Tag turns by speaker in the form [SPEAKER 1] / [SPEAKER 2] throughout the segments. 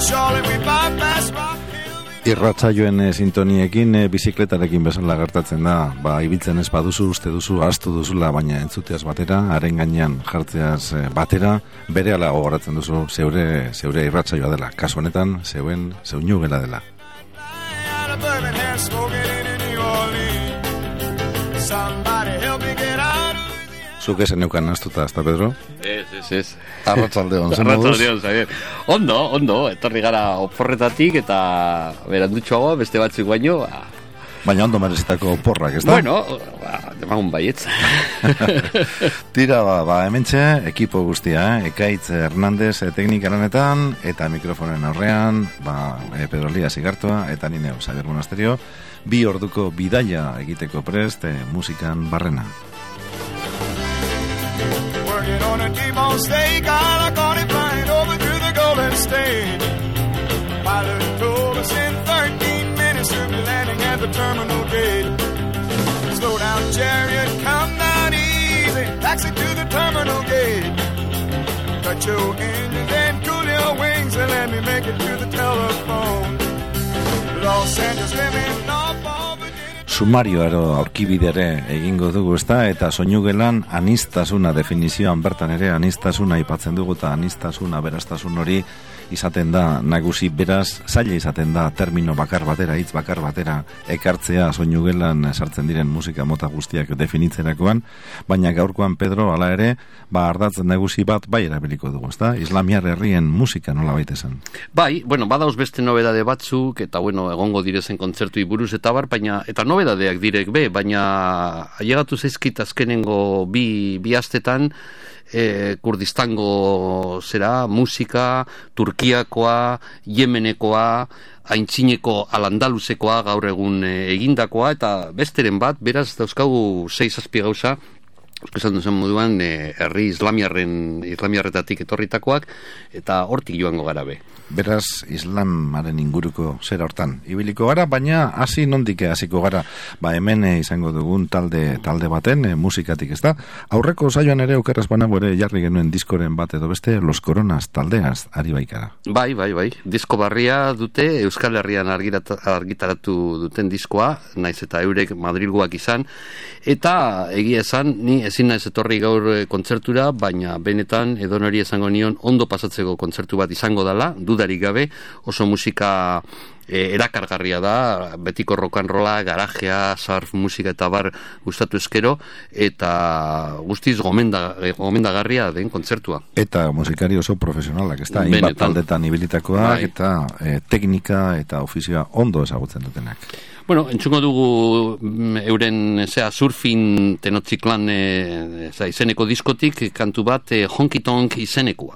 [SPEAKER 1] Irratsaioen sintoniekin bizikletarekin bezala gertatzen da. Ibiltzen ez baduzu, uste duzu, ahaztu duzula, baina entzuteaz batera, haren gainean jartzeaz batera, berehala gogoratzen duzu zeure irratsaioa dela. Kasu honetan, zeinu gela dela. Zuk esan neukan naztuta, ezta, Pedro?
[SPEAKER 2] Ez.
[SPEAKER 1] Arratsaldeon, zen moduz?
[SPEAKER 2] Arratsaldeon, Xavier. Ondo, etorri gara oporretatik eta berandutxoagoa, beste batzuk baino.
[SPEAKER 1] Baina ondo merezitako oporrak, ezta?
[SPEAKER 2] Bueno, demagun baietz.
[SPEAKER 1] Tira, hementxe, ekipo guztia, Ekaitz Hernandez teknikaranetan, eta mikrofonen aurrean, Pedro Elias Igartua, eta nineo, Xavier Monasterio, 2 orduko bidaia egiteko prest, musikan barrena.
[SPEAKER 3] Working on a T-bone steak, I caught it flying over through the Golden State. Pilot told us in 13 minutes to be landing at the terminal gate. Slow down, chariot, come down easy. Taxi to the terminal gate. Cut your engines and cool your wings and let me make it to the telephone. Los Angeles living off of Virginia.
[SPEAKER 1] Sumarioaro aurkibidere egingo dugu, ezta, eta soinugelan anistasuna definizioan bertan ere anistasuna aipatzen dugu, eta anistasuna beraztasun hori izaten da nagusi, beraz zaila izaten da termino bakar batera, hitz bakar batera ekartzea soinugelan sartzen diren musika mota guztiak definitzerakoan, baina gaurkoan, Pedro, hala ere, ardatz nagusi bat bai erabiliko dugu, ezta? Islamiar herrien musika nola baita esan.
[SPEAKER 2] Bai, badauz beste nobedade batzuk, eta egongo direzen kontzertui buruz eta baina, eta nobedadeak direk baina ailegatu zaizkit azkenengo bi astetan, Kurdistango musika, Turkiakoa, Yemenekoa, aintzineko alandaluzekoa gaur egun egindakoa, eta besteren bat, beraz dauzkagu 6-7 gauza, esan duzen moduan, herri islamiarretatik etorritakoak, eta hortik joango gara be.
[SPEAKER 1] Beraz, islamaren inguruko zera hortan ibiliko gara, baina hasi nondik hasiko gara. Hemen izango dugun talde baten musikatik, ezta? Aurreko saioan ere okerraz banago ere jarri genuen diskoren bat edo beste Los Coronas taldeaz ari baikara.
[SPEAKER 2] Bai. Disko barria dute, Euskal Herrian argitaratu duten diskoa, naiz eta eurek Madrilgoak izan, eta egia esan, ni ezin naiz etorri gaur kontzertura, baina benetan edonori esango nion ondo pasatzeko kontzertu bat izango dela, dudarik gabe, oso musika erakargarria da, betiko rock and rolla, garajea, surf musika eta bar gustatu eskero, eta guztiz gomendagarria den kontzertua.
[SPEAKER 1] Eta musikari oso profesionalak, ez da, inbat taldetan ibilitakoak, eta teknika eta ofizioa ondo ezagutzen dutenak.
[SPEAKER 2] Entzungo dugu euren surfin tenotziklan izeneko diskotik kantu bat Honky Tonk izenekoa.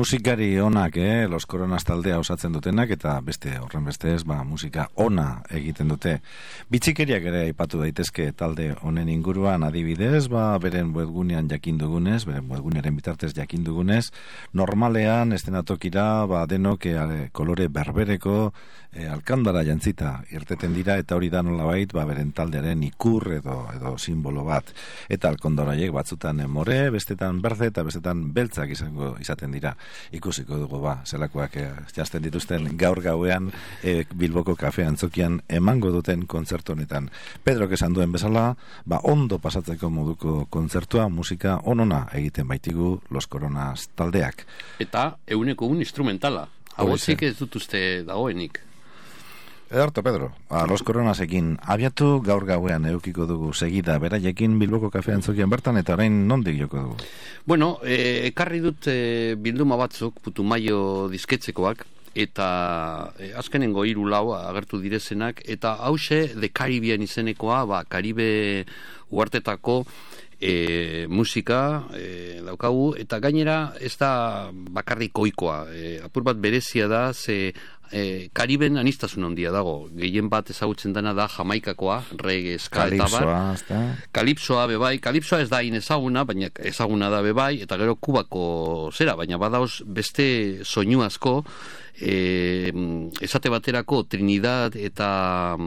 [SPEAKER 1] musikari onak, Los Coronas taldea osatzen dutenak, eta beste horren bestez, musika ona egiten dute. Bitxikeriak ere aipatu daitezke talde honen inguruan, adibidez, beren webgunean jakin dugunez, beren webgunearen bitartez jakin dugunez, normalean estenatokira denok kolore berbereko alkandara jantzita irteten dira, eta hori da nolabait beren taldearen ikur edo simbolo bat. Eta alkondoraiek batzutan more, bestetan berde eta bestetan beltzak izaten dira. Ikusiko dugu zelakoak jazten dituzten gaur gauean Bilboko Kafe Antzokian emango duten kontzertu honetan. Pedrok esan duen bezala, ondo pasatzeko moduko kontzertua, musika onona egiten baitigu Los Coronas taldeak.
[SPEAKER 2] Eta euneko instrumentala. Hauzik ez dut uste dagoenik.
[SPEAKER 1] Edarto, Pedro, Los Coronasekin abiatu gaur gauean eukiko dugu segida beraiekin Bilboko Kafe Antzokian bertan, eta orain nondik joko dugu?
[SPEAKER 2] Bueno, ekarri dut bilduma batzuk Putumayo disketzekoak, eta azkenengo 3-4 agertu direzenak, eta hause The Caribbean izenekoa, Karibe uhartetako musika daukagu, eta gainera ez da bakarrik ohikoa, apur bat berezia da, ze Kariben anistasun handia dago. Gehien bat ezagutzen dena da Jamaikakoa, reggae, ska eta bar. Kalipsoa bebai, kalipsoa ez da inezaguna, baina ezaguna da bebai, eta gero Kubako zera, baina badaoz beste soinu asko, esate baterako Trinidad eta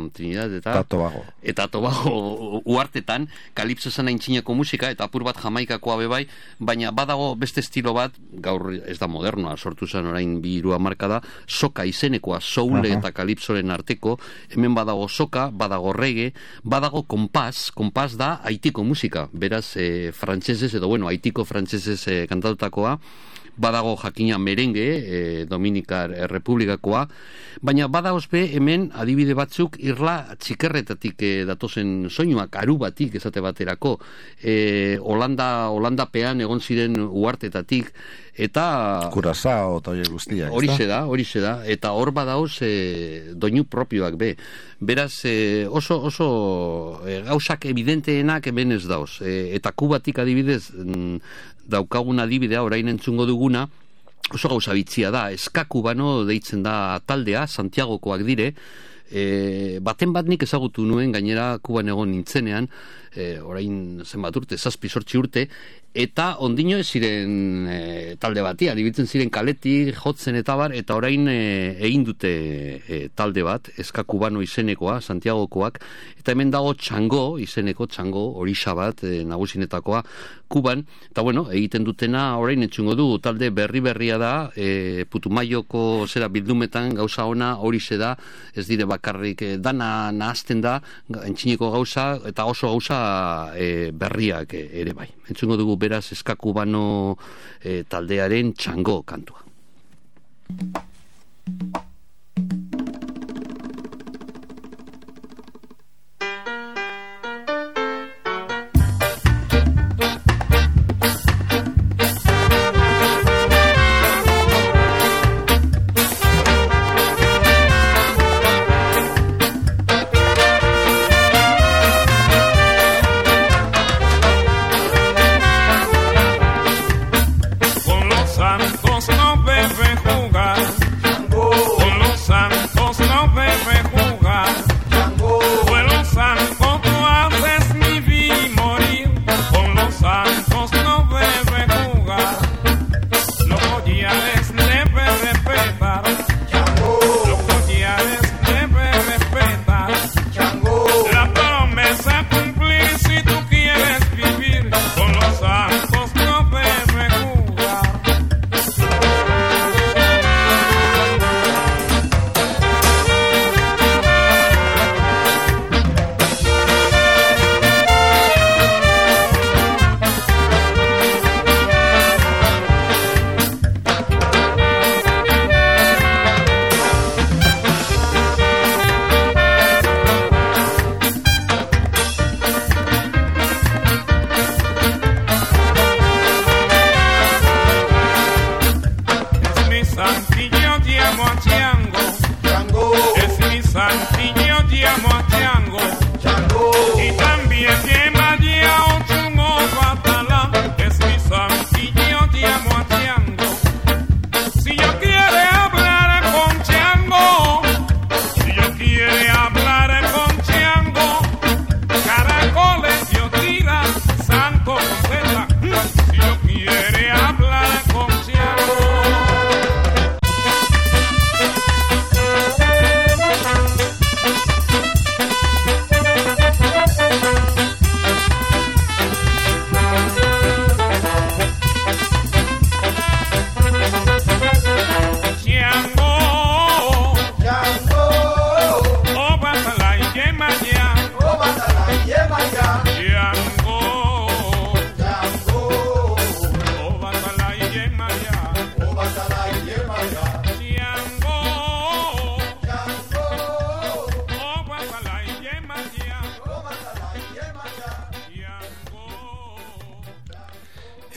[SPEAKER 2] Tobago uhartetan kalipso esan aintzineko musika, eta apur bat Jamaikakoa bebai, baina badago beste estilo bat, gaur ez da modernoa, sortu zen orain 2-3 hamarkada, soka izenekoa, soule eta kalipsoren arteko. Hemen badago soka, badago reggae, badago kompas da haitiko musika, beraz frantsesez edo haitiko frantsesez kantatutakoa. Badago jakina merengue, Dominikar Republikakoa, baina badaozpe hemen adibide batzuk irla txikerretatik datozen soinuak, Arubatik esate baterako, Holandapean egon ziren uhartetatik, eta
[SPEAKER 1] Kurazao eta guztiak.
[SPEAKER 2] Horixe da, eta hor badaoz doinu propioak be. Beraz, oso gauzak evidenteenak hemen ez daoz. Eta Kubatik adibidez, daukagun adibidea orain entzungo duguna, oso gauza bitzia da, ska kubano deitzen da taldea, Santiagokoak dire, baten bat nik ezagutu nuen, gainera Kuban egon nintzenean, orain zenbat urte, 7-8 urte, eta ondino ez ziren talde batia, ibiltzen ziren kaletik, jotzen eta bar, eta orain egin dute talde bat, ska kubano izenekoa, Santiagokoak, eta hemen dago Txango izeneko, Txango horixa bat, nagusinetakoa Kuban, eta egiten dutena orain entzungo du, talde berria da, Putumayoko zera bildumetan gauza ona horixe da, ez dire bakarrik dana nahazten da, entxineko gauza, eta oso gauza berriak ere bai. Entzungo dugu beraz ska kubano taldearen Txango kantua.
[SPEAKER 3] No deben jugar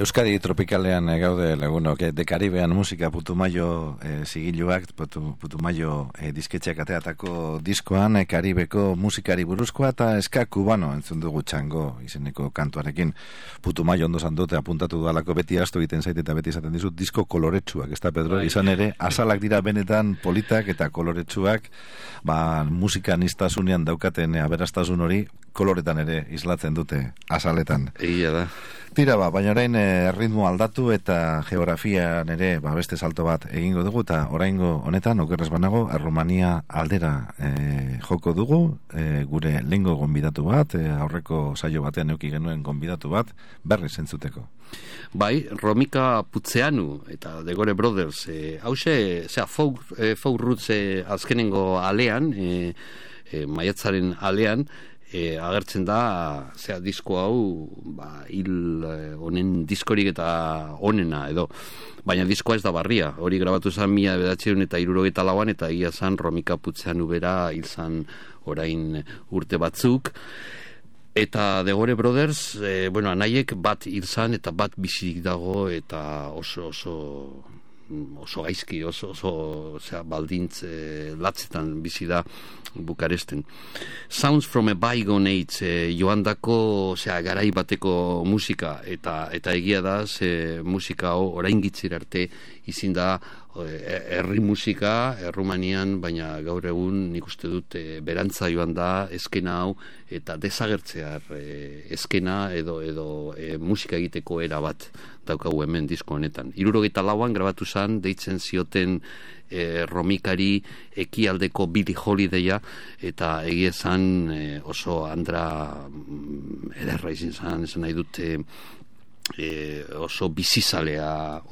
[SPEAKER 1] Euskadi tropikalean gaude lagunok, de Karibean musika Putumayo zigiluak, Putumayo disketxeak ateatako diskoan, Karibeko musikari buruzkoa eta eska kubano entzun dugu Txango izeneko kantuarekin. Putumayo ondo dute apuntatu dualako beti asto egiten zait eta beti izaten dizut disko koloretsuak, ez da Pedro, izan ere, azalak dira benetan politak eta koloretsuak, musika nistasunean daukaten aberastasun hori, koloretan ere islatzen dute azaletan.
[SPEAKER 2] Egia da.
[SPEAKER 1] Tira baina orain ritmo aldatu eta geografian ere beste salto bat egingo dugu eta oraingo honetan okerrez banago Errumania aldera joko dugu, gure lehengo gonbidatu bat, aurreko saio batean eduki genuen gonbidatu bat, berriz entzuteko.
[SPEAKER 2] Bai, Romika Putzeanu eta The Gore Brothers, hause, folk roots azkenengo alean, maiatzaren alean, agertzen da disko hau hil honen diskorik eta honena edo, baina diskoa ez da barria, hori grabatu zen 1974an eta egia zen Romika Putzeanu bera hil zen orain urte batzuk. Eta The Gore Brothers, anaiek bat hil zen eta bat bizirik dago eta oso gaizki, oso baldintz latzetan bizi da Bukaresten. Sounds from a Bygone Age, joandako garai bateko musika eta egia da musika hau orain gitzir arte izin da herri musika Errumanian, baina gaur egun nik uste dut berantza joan da eskena hau eta desagertzear eskena edo musika egiteko era bat daukagu hemen disko honetan. 74an grabatu zen, deitzen zioten Romikari ekialdeko Billie Holidaya eta egia zen oso andra ederra izin zen, esan nahi dute oso bizizalea,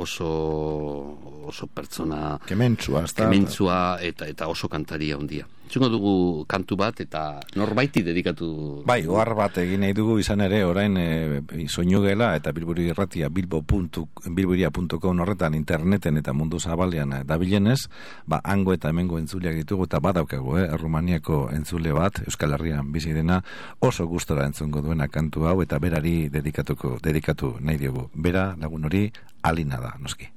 [SPEAKER 2] oso pertsona kementzua eta oso kantaria handia. Txungo dugu kantu bat eta norbaiti dedikatu.
[SPEAKER 1] Bai, ohar bat egin nahi dugu izan ere orain Soinugela eta Bilburi irratia bilburia.com horretan interneten eta mundu zabalean dabilenez, hango eta hemengo entzuleak ditugu eta badaukagu, Errumaniako entzule bat, Euskal Herrian bizi dena, oso gustora entzungo duena kantu hau eta berari dedikatu nahi diogu. Bera lagun hori Alina da, noski.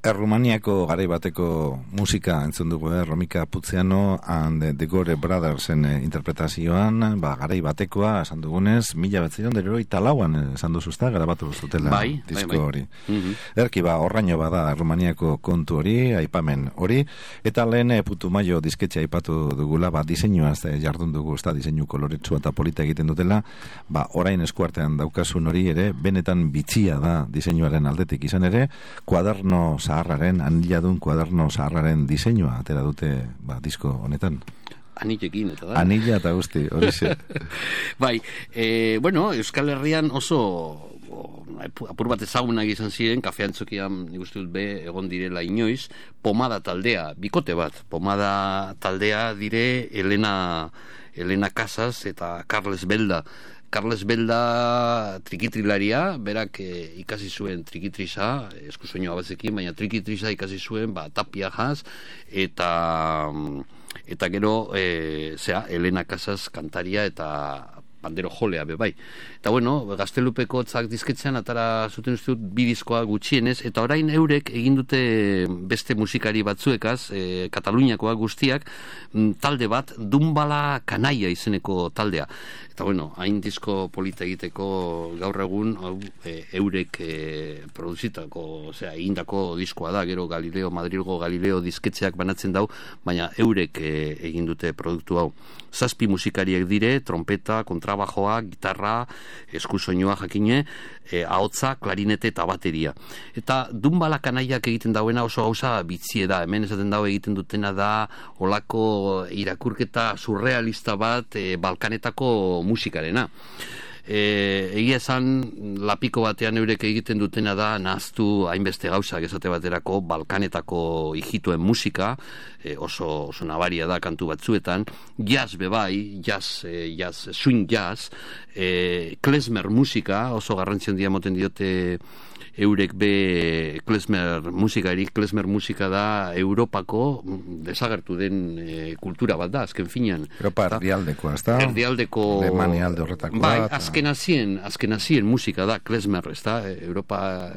[SPEAKER 1] Errumaniako garai bateko musika entzun dugu, Romika Puziano and the Gore Brothersen interpretazioan, garai batekoa esan dugunez, 1984an esan duzuzta, grabatu zutela disko hori. Erki horraino bada Errumaniako kontu hori, aipamen hori, eta lehen Putumayo disketxe aipatu dugula, diseinuaz jardun dugu, diseinu koloretsua eta polita egiten dutela, orain eskuartean daukasun hori ere, benetan bitxia da diseinuaren aldetik izan ere, kuaderno zaharraren, aniladun kuaderno zaharraren diseinua atera dute disko honetan.
[SPEAKER 2] Anilekin eta da.
[SPEAKER 1] Anila eta guzti, hori ze.
[SPEAKER 2] Bueno, Euskal Herrian oso apur bat ezagunak izan ziren, Kafe Antzokian nik uste dut egon direla inoiz, Pomada taldea, bikote bat, Pomada taldea dire Elena Casas eta Carles Belda. Carles Belda trikitrilaria, berak ikasi zuen trikitrisa, eskusoinua batzekin, baina trikitrisa ikasi zuen tapia jaz, eta gero Elena Casas kantaria eta pandero jolea bebai. Eta bueno, Gaztelupeko Tzak disketzean atara zuten uste dut 2 diskoa gutxienez, eta orain eurek egin dute beste musikari batzuekaz, Kataluniakoa guztiak, talde bat, Dumbala Kanaia izeneko taldea. Eta bueno, hain disko polita egiteko gaur egun eurek produzitako, egindako diskoa da, gero Madrilgo Galileo disketxeak banatzen dau, baina eurek egin dute produktu hau. 7 musikariek dire, trompeta, kontrabajoa, gitarra, eskusoinua jakine, ahotsa, klarinete eta bateria. Eta Dumbala Kanaiak egiten dauena oso gauza bitzie da, hemen esaten dau egiten dutena da olako irakurketa surrealista bat Balkanetako musikarena. Egia esan, lapiko batean eurek egiten dutena da nahaztu hainbeste gauzak esate baterako Balkanetako hijituen musika, oso nabaria da kantu batzuetan, jazz bebai, swing jazz, klezmer musika, oso garrantzi handia moten diote eurek klezmer musikari. Klezmer musika da Europako desagertu den kultura bat da, azken finean.
[SPEAKER 1] Europa erdialdekoa, ez da?
[SPEAKER 2] Erdialdeko...
[SPEAKER 1] Alemania alde horretakoa.
[SPEAKER 2] Bai, azken azien musika da, klezmer, ez da? Europa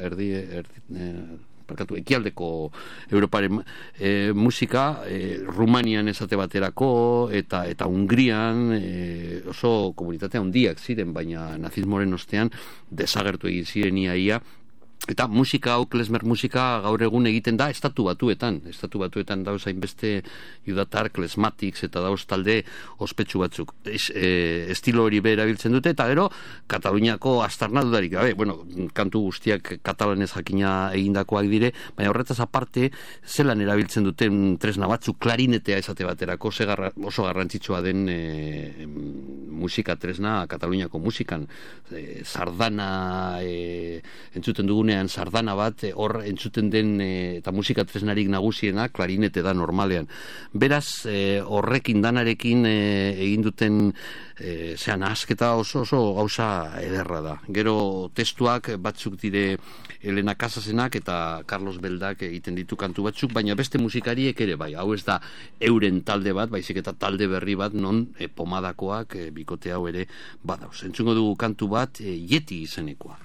[SPEAKER 2] ekialdeko Europaren musika, Rumanian esate baterako, eta Hungrian, oso komunitatea handiak ziren, baina nazismoren ostean desagertu egin ziren iaia. Eta musika hau, klezmer musika, gaur egun egiten da estatu batuetan dauz hainbeste judatar, klezmatics eta dauz talde ospetsu batzuk. Estilo hori erabiltzen dute, eta gero Kataluniako astarna dudarik gabe, kantu guztiak katalanez jakina egindakoak dire, baina horretaz aparte zelan erabiltzen duten tresna batzuk, klarinetea esate baterako oso garrantzitsua den musika tresna Kataluniako musikan. Sardana entzuten dugunean sardana bat, hor entzuten den eta musika tresnarik nagusiena klarinete da normalean. Beraz, horrekin danarekin egin duten asketa oso gauza ederra da. Gero testuak batzuk dire Elena Casasenak eta Carlos Beldak egiten ditu kantu batzuk, baina beste musikariek ere bai. Hau ez da euren talde bat, baizik eta talde berri bat non pomadakoak bikote hau ere badauz. Entzungo dugu kantu bat Yeti izenekoa.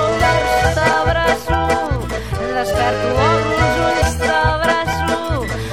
[SPEAKER 4] Desperto, obro els ulls, t'abraço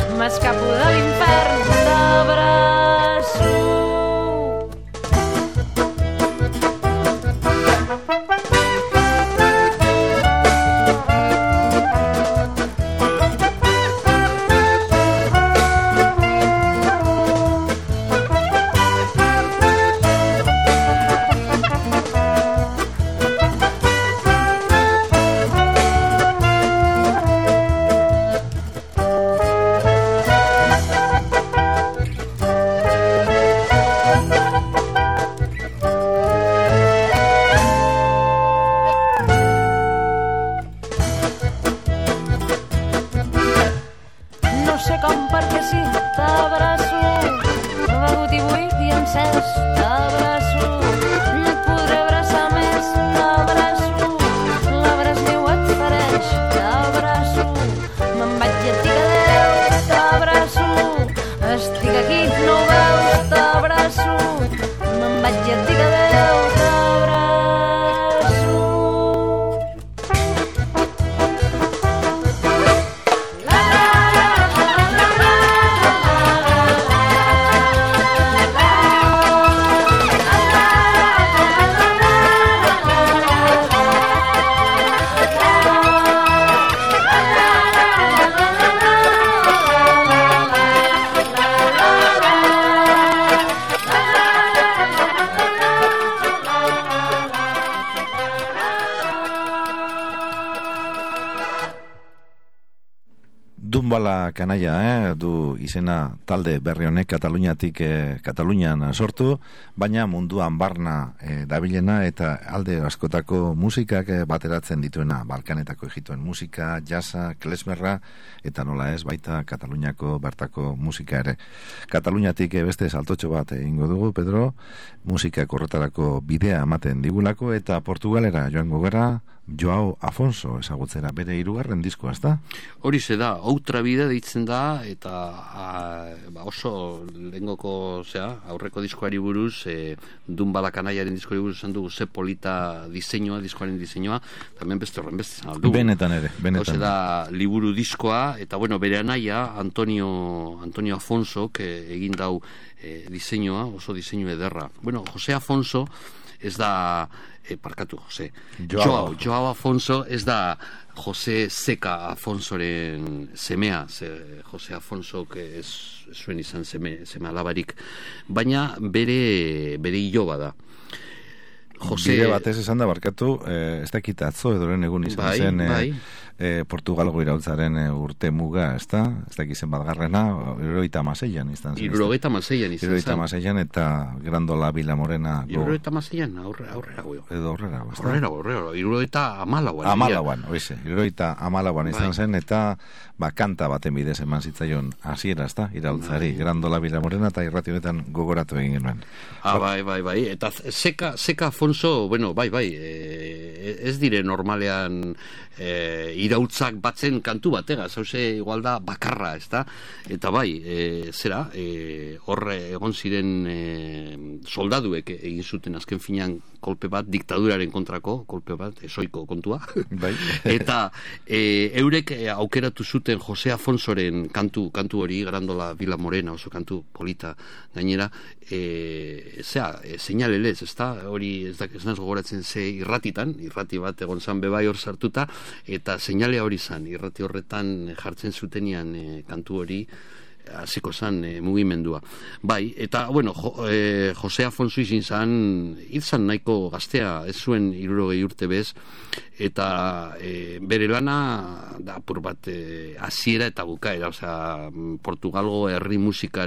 [SPEAKER 4] sí, t'abraço. Begut i buit i encès, t'abraço. No et podré abraçar més, t'abraço. L'abraç meu et fereix, t'abraço. Me'n vaig i et dic adéu, t'abraço. Estic aquí, no ho veus, t'abraço. Me'n vaig i et dic adéu, t'abraço.
[SPEAKER 1] Dumbala kanaia, du izena talde berri honek Kataluniatik Katalunian sortu, baina munduan barna dabilena eta alde askotako musikak bateratzen dituena, Balkanetako egituen musika, jazza, klezmerra, eta nola ez, baita Kataluniako bertako musika ere. Kataluniatik beste saltotxo bat egingo dugu, Pedro, musikak horretarako bidea ematen digulako, eta Portugalera joango gara, Joao Afonso ezagutzera bere 3. diskoa, ezta?
[SPEAKER 2] Horixe da, outra bide deitzen da, eta oso lehengoko, aurreko diskoari buruz, Dumbala kanaiaren diskoari buruz esan dugu ze polita diseinua, diskoaren diseinua, tamen beste horren beste zan aldugu.
[SPEAKER 1] Benetan ere, benetan.
[SPEAKER 2] Hose da liburu diskoa, eta bueno, bere anaia, Antonio Afonso, egin dau diseinua, oso diseinu ederra. Bueno, Jose Afonso, ez da, parkatu, Jose. Joao Afonso ez da Jose Seka Afonsoren semea, Jose Afonso ez zuen izan seme alabarik, baina bere iloba da.
[SPEAKER 1] Bide batez esan da, barkatu, ez dakit atzo edoren egun izan zen Portugalgo iraultzaren urte muga, ez da? Ez dakit zen batgarrena, 76an izan zen.
[SPEAKER 2] 76an izan zen.
[SPEAKER 1] 76an eta Grandola Vila Morena.
[SPEAKER 2] 76an aurrera goio.
[SPEAKER 1] Edo horrera.
[SPEAKER 2] Horrera, 74an.
[SPEAKER 1] 74an izan zen, eta kanta baten bidez eman zitzaion hasiera, ez da? Iraultzari, Grandola Vila Morena, eta irrati honetan gogoratu egin genuen.
[SPEAKER 2] Bai. Eta Seka Afonso, bueno, bai, ez dire normalean iraultzak batzen kantu batega, zauze igual da bakarra, ez da? Eta bai, horre egon ziren soldaduek egin zuten azken finean kolpe bat, diktaduraren kontrako kolpe bat, esoiko kontua.
[SPEAKER 1] Bai.
[SPEAKER 2] Eta eurek aukeratu zuten Jose Afonsoren kantu hori, Grandola Vila Morena, oso kantu polita gainera, seinalelez, ez da? Hori ez naz gogoratzen ze irrati bat egon zan bebai hor sartuta, eta seinalea hori zan, irrati horretan jartzen zutenian kantu hori, hasiko zan mugimendua. Bai, eta, bueno, Jose Afonso izin zan nahiko gaztea, ez zuen 60 urte bez, eta bere lana da apur bat hasiera eta bukaera, osea, Portugalgo herri musika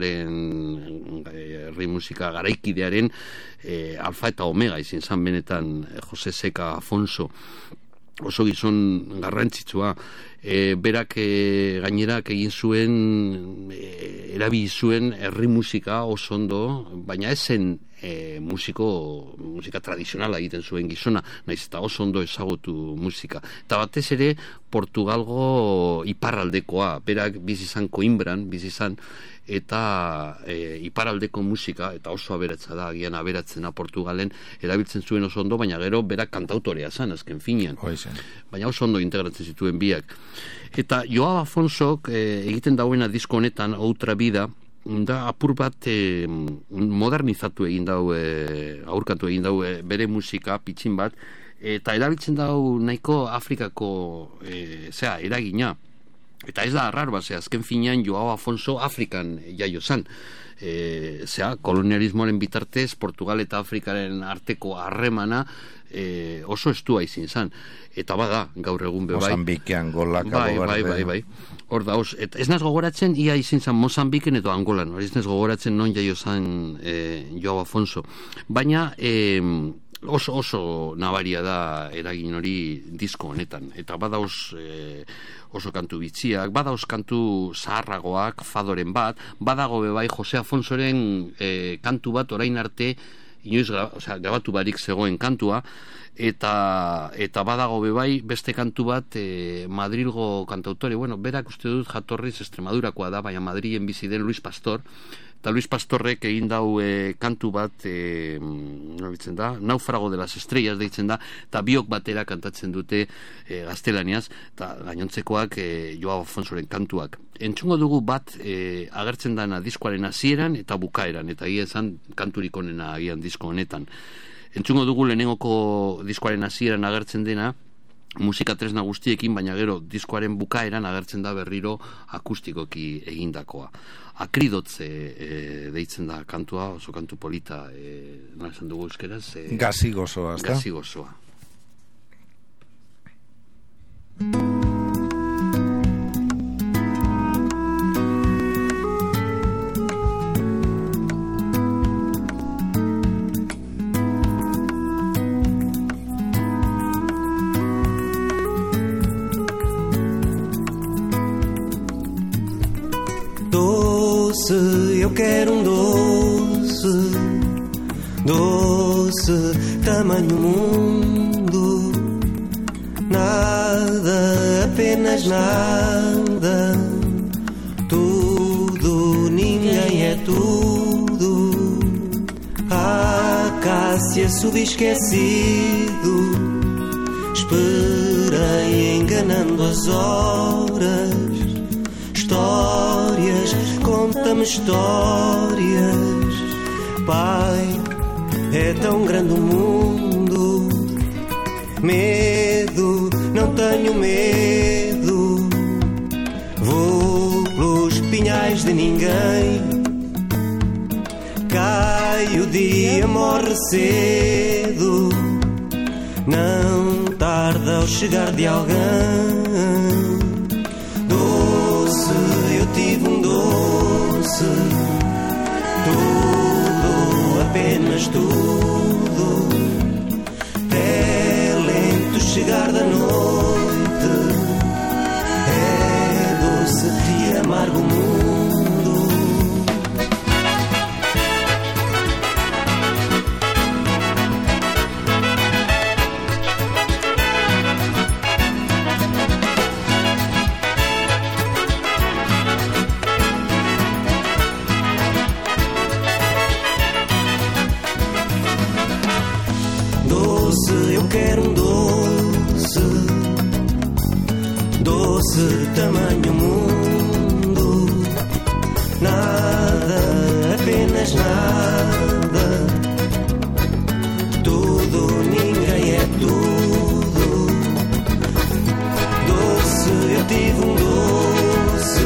[SPEAKER 2] garaikidearen alfa eta omega izin zan benetan Jose Seka Afonso. Oso gizon garrantzitsua, berak gainerak egin zuen, erabili zuen herri musika oso ondo, baina ez zen musika tradizionala egiten zuen gizona, naiz eta oso ondo ezagutu musika. Eta batez ere Portugalgo iparraldekoa, berak bizizan Coimbran, bizizan, eta iparraldeko musika, eta oso aberatza da, agian aberatzena Portugalen, erabiltzen zuen oso ondo, baina gero berak kantautorea zan, azken finean. Baina oso ondo integratzen zituen biak. Eta Joao Afonsok egiten dauena disko honetan, Outra Vida, da apur bat modernizatu egin dau, aurkatu egin dau bere musika, pitxin bat, eta erabiltzen dau nahiko Afrikako eragina. Eta ez da arrar bat, azken finean Joao Afonso Afrikan jaio zan. Kolonialismoaren bitartez, Portugal eta Afrikaren arteko harremana oso estua izin zan. Eta bada, gaur egun bebai.
[SPEAKER 1] Mozambikean, Angola, Cabo Verde.
[SPEAKER 2] Bai. Hor da, ez naz gogoratzen, ia izin zan Mozambiken edo Angolan. Ez naz gogoratzen non jaio zan Joao Afonso. Baina, oso nabaria da eragin hori disko honetan. Eta badauz oso kantu bitxiak, badauz kantu zaharragoak, fadoren bat, badago bebai Jose Afonsoren kantu bat orain arte inoiz grabatu barik zegoen kantua, eta badago bebai beste kantu bat Madrilgo kantautore, berak uste dut jatorriz Extremadurakoa da, baina Madrilen bizi den Luis Pastor, eta Luis Pastorrek egin dau kantu bat Náufrago de las Estrellas deitzen da, eta biok batera kantatzen dute gaztelaniaz, eta gainontzekoak Joao Afonsoren kantuak. Entzungo dugu bat agertzen dana diskoaren hasieran eta bukaeran, eta egia esan kanturik onena agian disko honetan. Entzungo dugu lehenengoko diskoaren hasieran agertzen dena, musika tresna guztiekin, baina gero diskoaren bukaeran agertzen da berriro akustikoki egindakoa. Akridotze deitzen da kantua, oso kantu polita, nola esan dugu euskeraz?
[SPEAKER 1] Gazigozoa, ezta?
[SPEAKER 2] Gazigozoa.
[SPEAKER 5] Eu quero doce, doce, tamanho mundo. Nada, apenas nada. Tudo, ninguém é tudo. Acácia, subesquecido. Esperei enganando as horas. Histórias, conta-me histórias. Pai, é tão grande o mundo. Medo, não tenho medo. Vou pelos pinhais de ninguém. Cai o dia, morre cedo. Não tarda ao chegar de alguém. Doce, eu tive doce. Tudo, apenas tudo. É lento chegar da noite. É doce e amargo o mundo. Eu quero doce, doce, tamanho mundo. Nada, apenas nada. Tudo, ninguém é tudo. Doce, eu tive doce.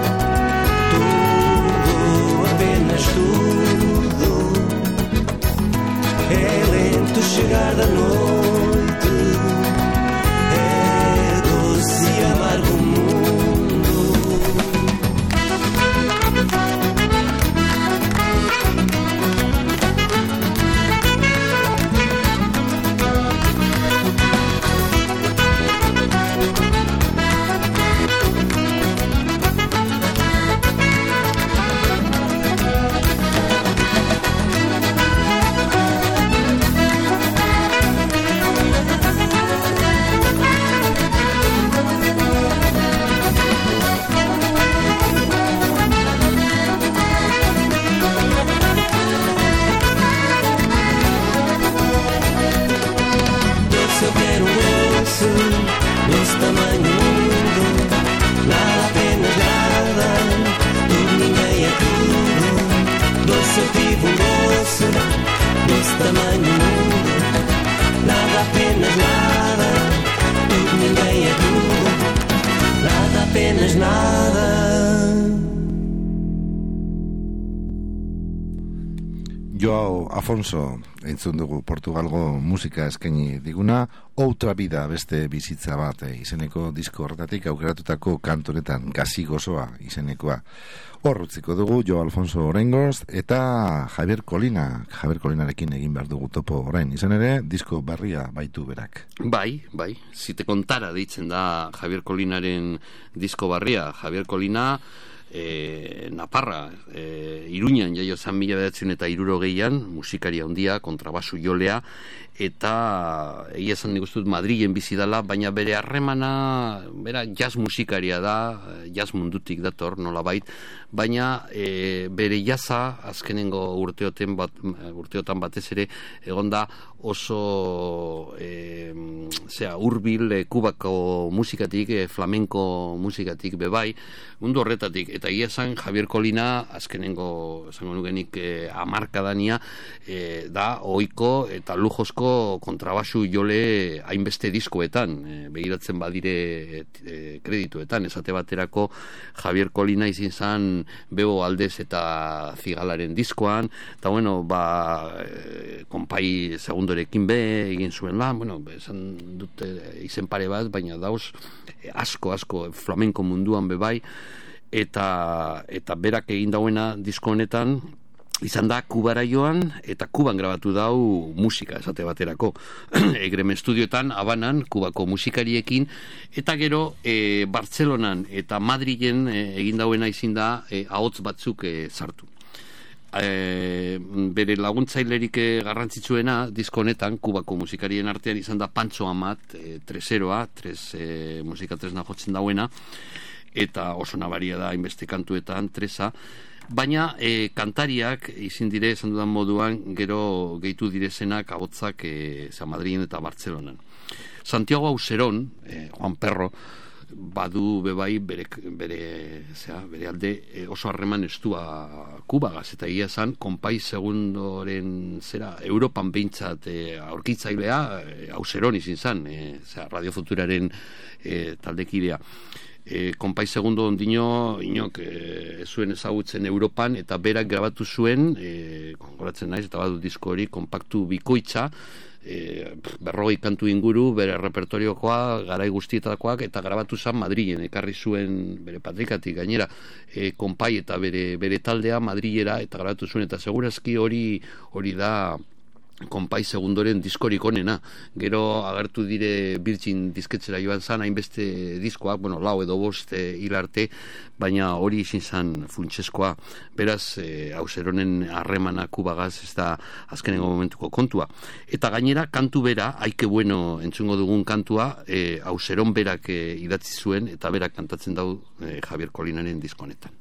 [SPEAKER 5] Tudo, apenas tudo. É lento chegar da noite. É doce e amargo o mundo.
[SPEAKER 1] Joao Afonso entzun dugu Portugalgo musika eskaini diguna, Outra Vida beste bizitza bat izeneko disko horretatik aukeratutako kantoretan Gazi gozoa izenekoa. Hor utziko dugu Joao Alfonso oraingoz eta Javier Colinarekin egin behar dugu topo orain. Izan ere, disko berria baitu berak.
[SPEAKER 2] Bai, si te contara deitzen da Javier Colinaren disko berria. Javier Colina Naparra, Iruñan jaio zan 1960an, musikaria handia, kontrabasu jolea, eta egia esan nik uste dut Madrilen bizi dela, baina bere harremana, bera jazz musikaria da, jazz mundutik dator, nolabait, baina bere jazza azkenengo urteotan batez ere egonda oso hurbil Kubako musikatik, flamenko musikatik bebai, mundu horretatik, eta egia esan Javier Colina azkenengo esango nukenik hamarkadania da ohiko eta lujosko kontrabasu jole hainbeste diskoetan, begiratzen badire kredituetan, esate baterako Javier Colina izin zan Bebo Aldez eta Zigalaren diskoan, eta bueno, konpai segundorekin egin zuen lan, esan dute izen pare bat, baina dauz asko flamenko munduan bebai, eta berak egin dauena disko honetan izan da Kubara joan eta Kuban grabatu dau musika esate baterako Egrem Estudioetan, Habanan, Kubako musikariekin, eta gero Bartzelonan eta Madrilen egin dauena izin da ahots batzuk sartu. Bere laguntzailerik garrantzitsuena disko honetan Kubako musikarien artean izan da Pancho Amat, treseroa, musika tresna jotzen dauena, eta oso nabaria da hainbeste kantuetan tresa, baina kantariak izin dire esan dudan moduan gero gehitu direzenak ahotzak Madrilen eta Bartzelonan. Santiago Auseron, Juan Perro, badu bebai bere alde oso harreman estua Kubagaz, eta egia esan konpai segundoren Europan behintzat aurkitzailea Auseron izin zan, Radio Futuraren taldekidea. Konpai segundo ondino inok zuen ezagutzen Europan, eta berak grabatu zuen, kongoratzen naiz, eta badu disko hori kompaktu bikoitza, 40 kantu inguru, bere repertoriokoa, garai guztietakoak, eta grabatu zan Madrilen, ekarri zuen bere patrikatik gainera, konpai eta bere taldea Madrilera, eta grabatu zuen, eta segurazki hori da konpai segundoren diskorik onena. Gero agertu dire Virgin disketxera joan zan, hainbeste diskoak, 4 edo 5 hil arte, baina hori izin zan funtseskoa. Beraz, Auseronen harremana Kubagaz ez da azkenengo momentuko kontua. Eta gainera, kantu bera, Aike Bueno entzungo dugun kantua, Auseron berak idatzi zuen, eta berak kantatzen dau Javier Colinaren diskonetan.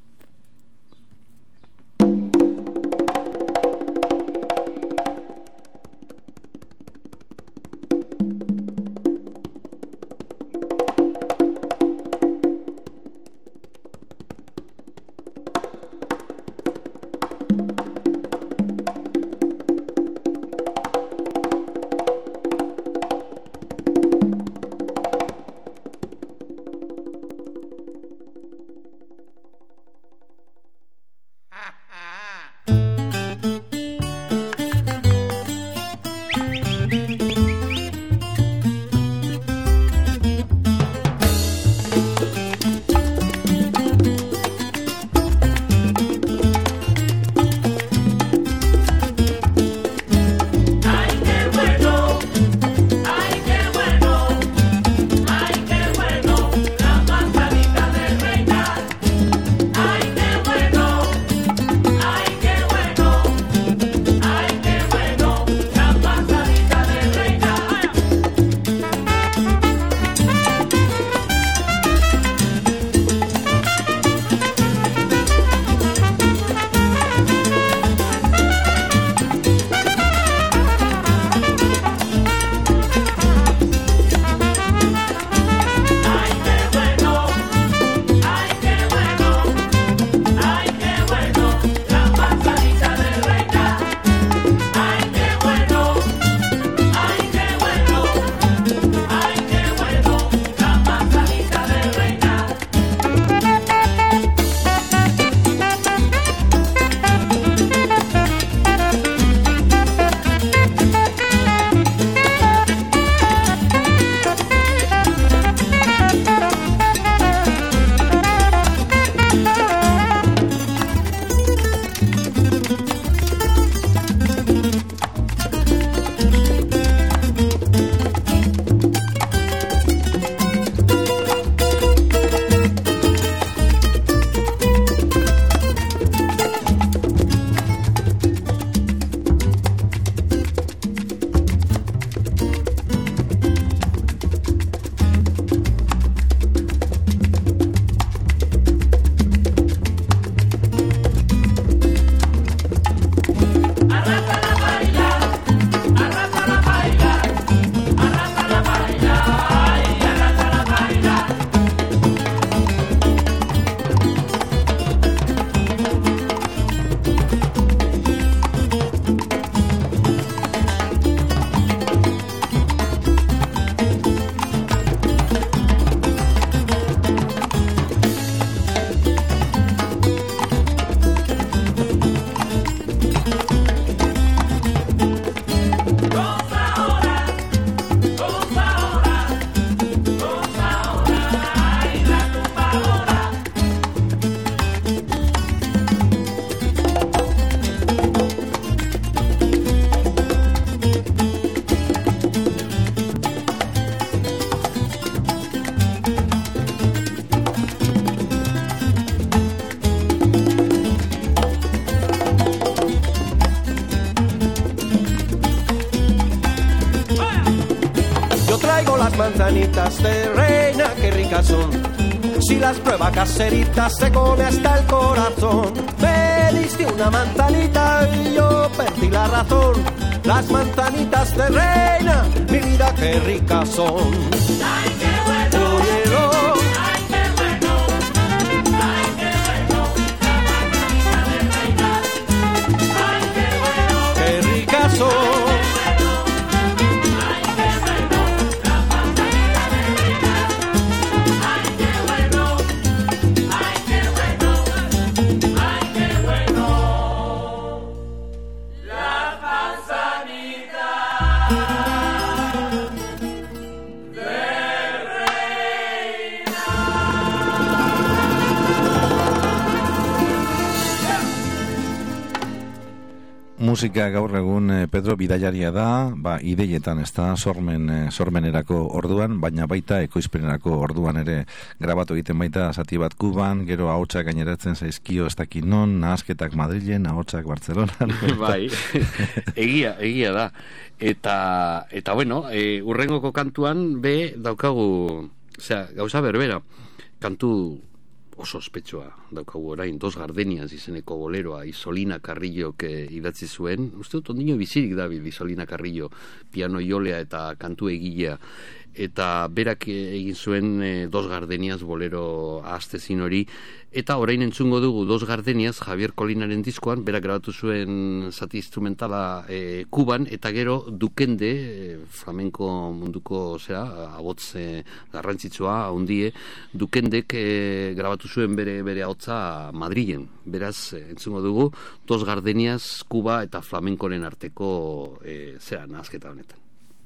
[SPEAKER 6] mantanitas de reina, qué ricas son. Si las prueba caseritas se come hasta el corazón. Me diste una manzanita y yo perdí la razón. Las mantanitas de reina, mi vida qué ricas son.
[SPEAKER 7] ¡Ay, qué bueno!
[SPEAKER 6] Óyelo.
[SPEAKER 7] ¡Ay, qué bueno! ¡Ay, qué bueno! La manzanita de reina. ¡Ay, qué bueno!
[SPEAKER 6] Qué ricas son.
[SPEAKER 1] Musika gaur egun Pedro bidaiaria da, ideietan ez da, sormenerako orduan, baina baita ekoizpenerako orduan ere grabatu egiten baita zati bat Kuban, gero ahotsak gaineratzen zaizkio ez dakit non, nahasketak Madrilen, ahotsak Bartzelonan.
[SPEAKER 2] Bai, egia da. Eta bueno, urrengoko kantuan be daukagu, gauza berbera, kantu oso ospetsua daukagu orain, Dos Gardenias izeneko boleroa Isolina Carrillok idatzi zuen. Uste dut ondino bizirik dabil Isolina Carrillo, piano jolea eta kantu egilea. Eta berak egin zuen Dos Gardenias bolero ahaztezin hori. Eta orain entzungo dugu Dos Gardenias Javier Colinaren diskoan, berak grabatu zuen zati instrumentala Kuban, eta gero Dukende, flamenko munduko abotz garrantzitsua, haundie, Dukendek grabatu zuen bere ahotza Madrilen. Beraz, entzungo dugu Dos Gardenias, Kuba eta flamenkoren arteko nahazketa honetan.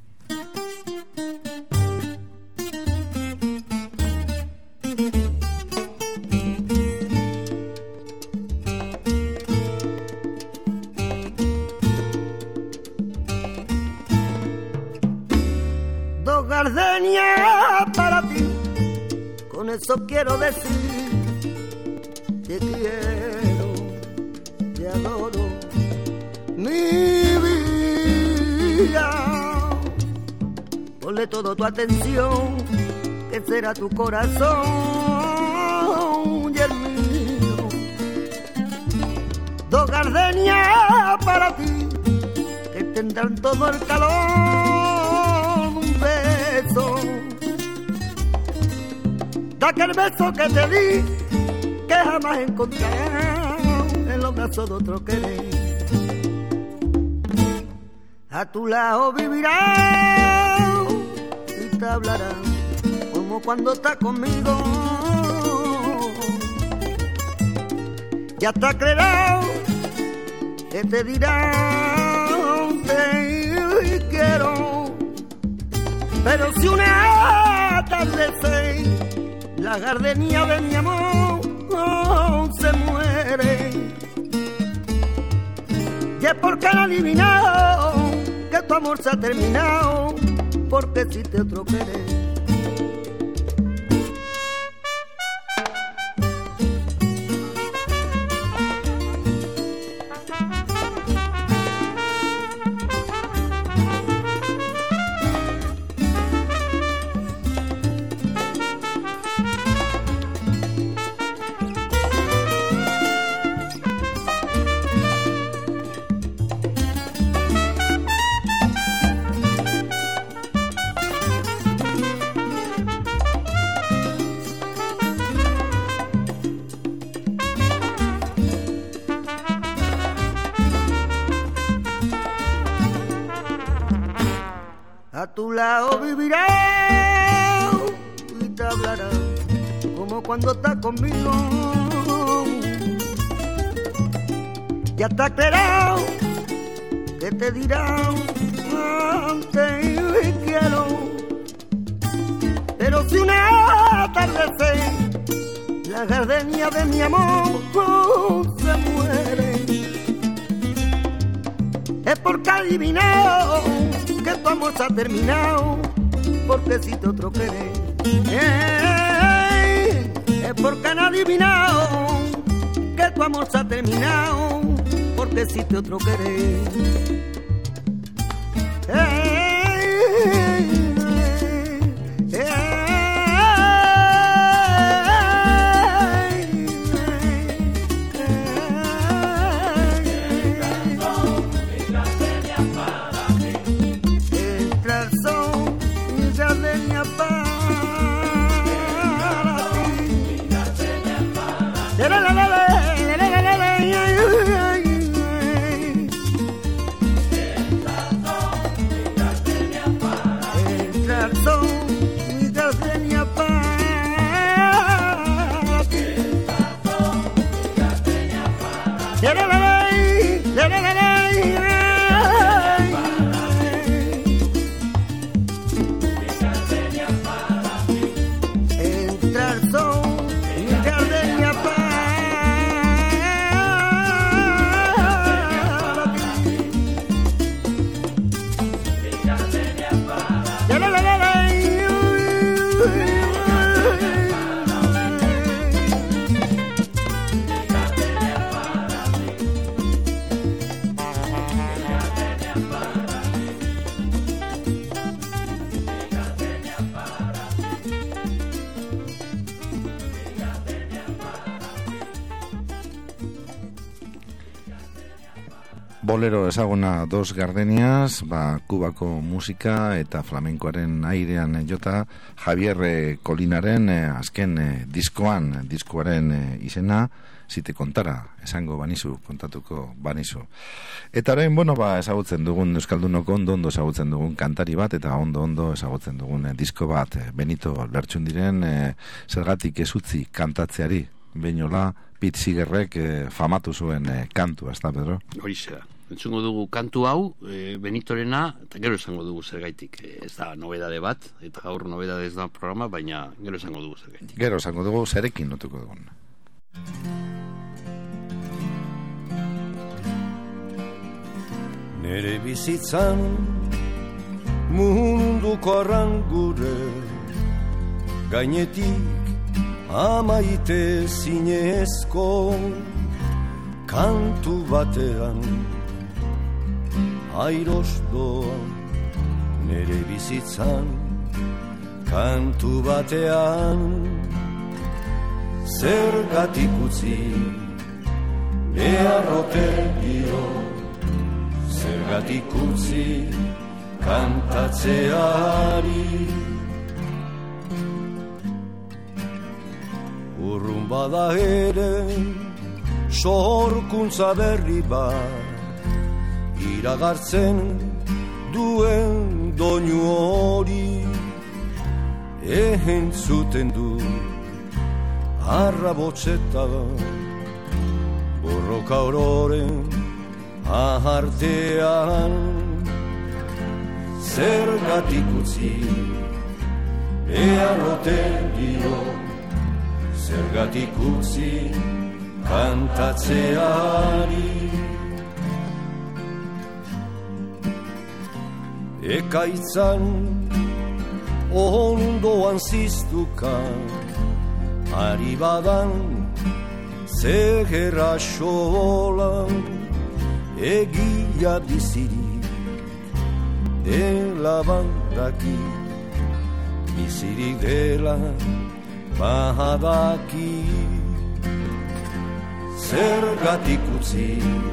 [SPEAKER 8] Dos gardenias para ti, con eso quiero decir, te quiero, te adoro, mi vida. Ponle todo tu atención, que será tu corazón y el mío. Dos gardenias para ti, que tendrán todo el calor de un beso. De aquel beso que te di, que jamás encontrarás en los brazos de otro querer. A tu lado vivirás y te hablarás como cuando estás conmigo. Y hasta creerás que te dirá te quiero. Pero si una atardecer la gardenia de mi amor se muere, y es porque han adivinado que tu amor se ha terminado, porque existe otro querer. A tu lado vivirá y te hablará como cuando estás conmigo. Y hasta creerá que te dirá te quiero. Pero si una atardecer la gardenia de mi amor se muere, es porque ha adivinado que tu amor se ha terminado, porque existe otro querer. Es porque han adivinado que tu amor se ha terminado, porque existe otro querer. Entrar son gardenia para ti. La, la, la, la, la.
[SPEAKER 1] Bolero ezaguna Dos Gardenias, Kubako musika eta flamenkoaren airean jota Javier Kolinaren azken diskoaren izena, zite kontara, esango banizu, kontatuko banizu. Eta orain, ezagutzen dugun Euskaldunoko ondo ezagutzen dugun kantari bat, eta ondo ezagutzen dugun disko bat, Benito Lertxundiren zergatik ez utzi kantatzeari, Beinola, Pit Zigerrek famatu zuen kantua, ez da, Pedro?
[SPEAKER 2] Horixe da. Entzungo dugu kantu hau, Benitorena, eta gero esango dugu zergaitik. Ez da nobedade bat, eta gaur nobedade ez da programa, baina gero esango dugu zergaitik.
[SPEAKER 1] Gero esango dugu zerekin notuko dugun.
[SPEAKER 6] Nere bizitzan munduko arrangure gainetik amaite zinezko kantu batean airos doa. Nere bizitzan kantu batean zergatik utzi beharroten dio, zergatik utzi kantatzeari. Urrun bada ere sorkuntza berri bat iragartzen duen doinu hori, entzuten du arrabotzeta borroka ororen ahartean. Zergatik utzi beharroten dio, zergatik utzi kantatzeari. Ekaitzan ondoan ziztuka ari badan zegerra xolan, egia bizirik dela bandaki, bizirik dela badaki. Zergatik utzi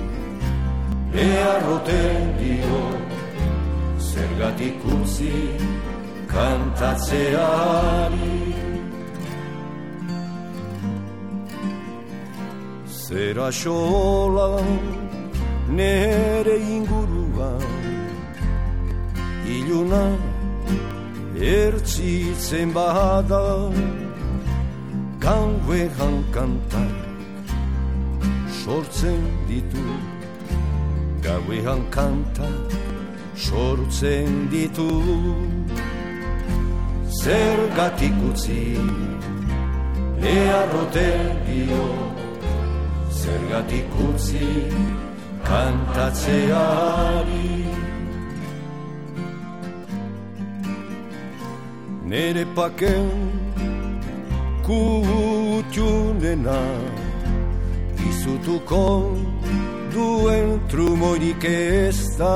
[SPEAKER 6] beharroten dio, zergatik utzi kantatzeari. Zera xola nere inguruan, iluna ertzitzen bada, gauean kantak sortzen ditu, gauean kantak sortzen ditu. Zergatik utzi beharroten dio, zergatik utzi kantatzeari. Nere paken kutxunena izutuko duen trumoirik ez da,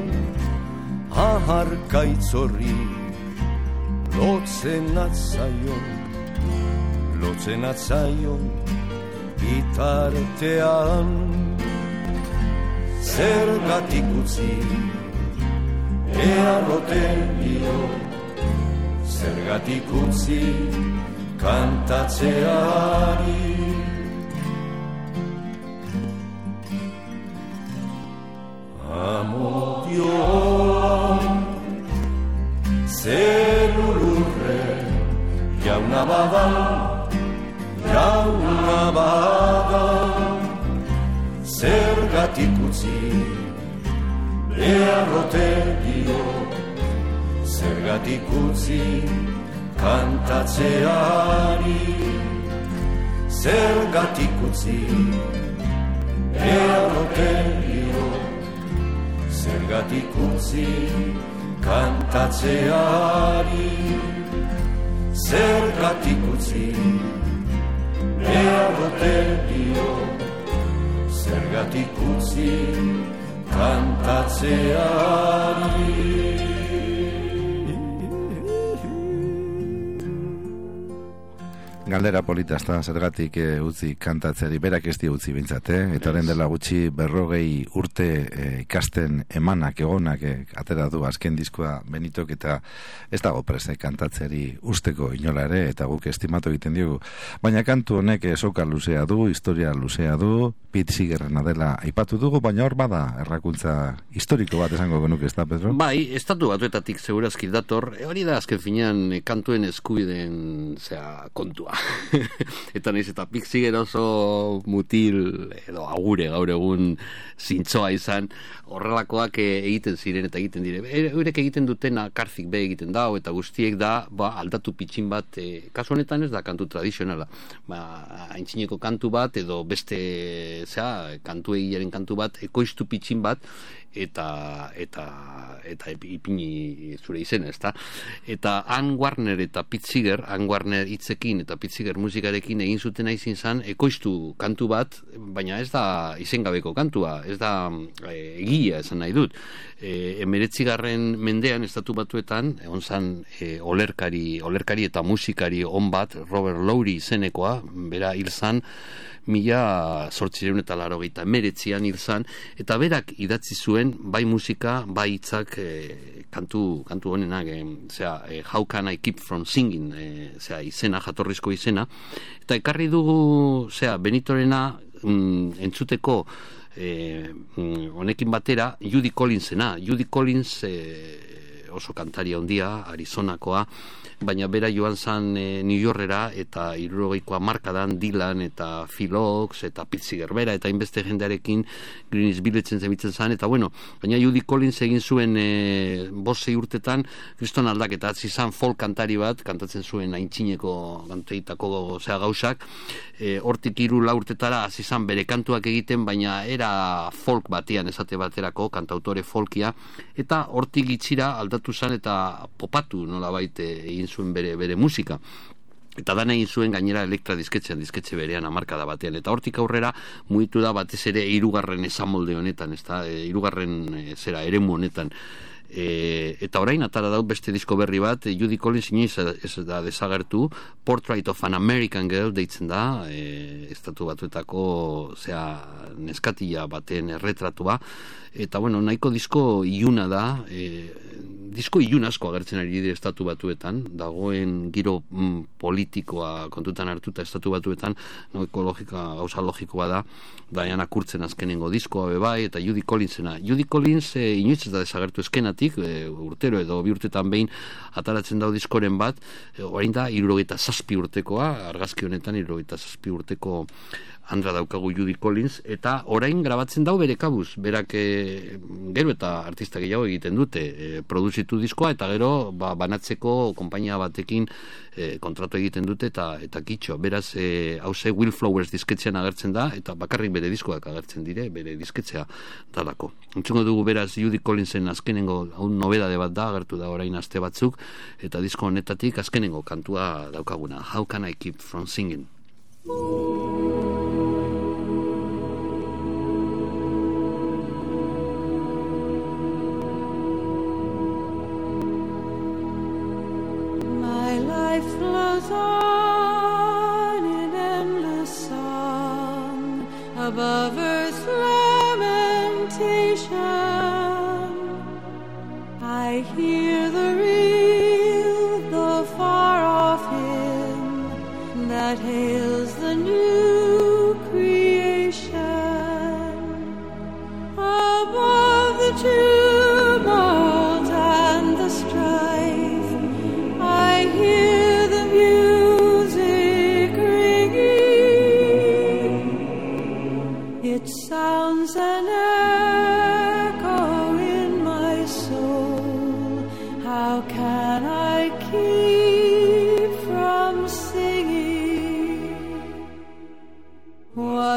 [SPEAKER 6] aharkaitzorri lotzen atzaion bitartean. Zergatik utzi beharroten dio, zergatik utzi kantatzeari. Amodioan zerulurre jauna bada, zergatik utzi
[SPEAKER 5] ea rotelio, zergatik utzi kantatzeari, zergatik utzi ea rotelio, zergatik utzi kantatzeari, zergatik utzi ea rotelio, zergatik utzi kantatzeari.
[SPEAKER 1] Galdera polita ezta, zergatik utzi kantatzeari, berak ez di utzi bintzat, eta horren dela gutxi 40 urte ikasten emanak egonak atera du azken diskoa Benitok, eta ez dago preste kantatzeari usteko inola ere, eta guk estimatu egiten diogu. Baina kantu honek soka luzea du, historia luzea du, Pete Seegerrena dela aipatu dugu, baina hor bada errakuntza historiko bat esango genuke, ez da, Pedro?
[SPEAKER 2] Bai, estatu batuetatik segurazki dator, hori da azken finean kantuen eskubideen kontua. Eta naiz eta Pete Seeger oso mutil edo agure gaur egun zintzoa izan, horrelakoak egiten ziren eta egiten dire. Eurek egiten dutena karzik be egiten da, eta guztiek da aldatu pitxin bat, kasu honetan ez da kantu tradizionala. Aintzineko kantu bat edo beste kantu egiaren kantu bat, ekoiztu pitxin bat, eta ipini zure izena, ezta? Eta Ann Warner eta Pete Seeger, Ann Warner hitzekin eta Pete Seeger musikarekin egin zutena izin zan, ekoiztu kantu bat, baina ez da izengabeko kantua, ez da egia esan nahi dut. 19. mendean estatu batuetan egon zan olerkari eta musikari on bat, Robert Lowry izenekoa, bera hil zan 1889an hil zan, eta berak idatzi zuen bai musika, bai hitzak kantu honenak, How Can I Keep From Singing, izena, jatorrizko izena, eta ekarri dugu Benitorena entzuteko honekin batera Judy Collinsena. Judy Collins oso kantaria handia, Arizonakoa, baina bera joan zan New Yorkera, eta 60koa markadan Dylan eta Phil Ochs eta Pete Seeger bera eta inbeste jendearekin Greenwich Villagen zebitzen zan, eta bueno, baina Judy Collins egin zuen 5-6 urtetan kriston aldaketa, hasi zan folk kantari bat, kantatzen zuen aintzineko kanteitako gauzak, hortik 3-4 urtetara hasi zan bere kantuak egiten, baina era folk batean esate baterako, kantautore folkia, eta hortik itxira aldatu zan eta popatu nolabait egin zuen bere musika. Eta dana egin zuen gainera Elektra disketxe berean hamarkada batean, eta hortik aurrera mugitu da batez ere 3. esamolde honetan, ezta, 3. eremu honetan. Eta orain atara daut beste disko berri bat, Judy Collins inoiz ez da desagertu, Portrait of an American Girl deitzen da, estatu batuetako neskatila baten erretratua, eta bueno, nahiko disko iluna da, disko ilun asko agertzen ari dire estatu batuetan, dagoen giro politikoa kontutan hartuta estatu batuetan, gauza logikoa da, Diana Kurtzen azkenengo diskoa bebai, eta Judy Collinsena. Judy Collins inoiz ez da desagertu eskenatik, urtero edo 2 urtetan behin ataratzen dau diskoren bat, orain da 77 urtekoa, argazki honetan 77 urteko Andra daukagu Judy Collins, eta orain grabatzen dau bere kabuz, berak gero eta artista gehiago egiten dute, produzitu diskoa, eta gero banatzeko konpainia batekin kontratu egiten dute, eta kitxo, beraz hauze Will Flowers disketxean agertzen da, eta bakarrik bere diskoak agertzen dire, bere disketxea dalako. Entzungo dugu beraz Judy Collinsen azkenengo, nobedade bat da, agertu da orain aste batzuk, eta disko honetatik azkenengo kantua daukaguna, How Can I Keep From Singing?
[SPEAKER 4] My life flows on in endless song above earth's lamentation. I hear the real, the far-off hymn that hails the new creation. Above the tumult and the strife, I hear the music ringing. It sounds an echo in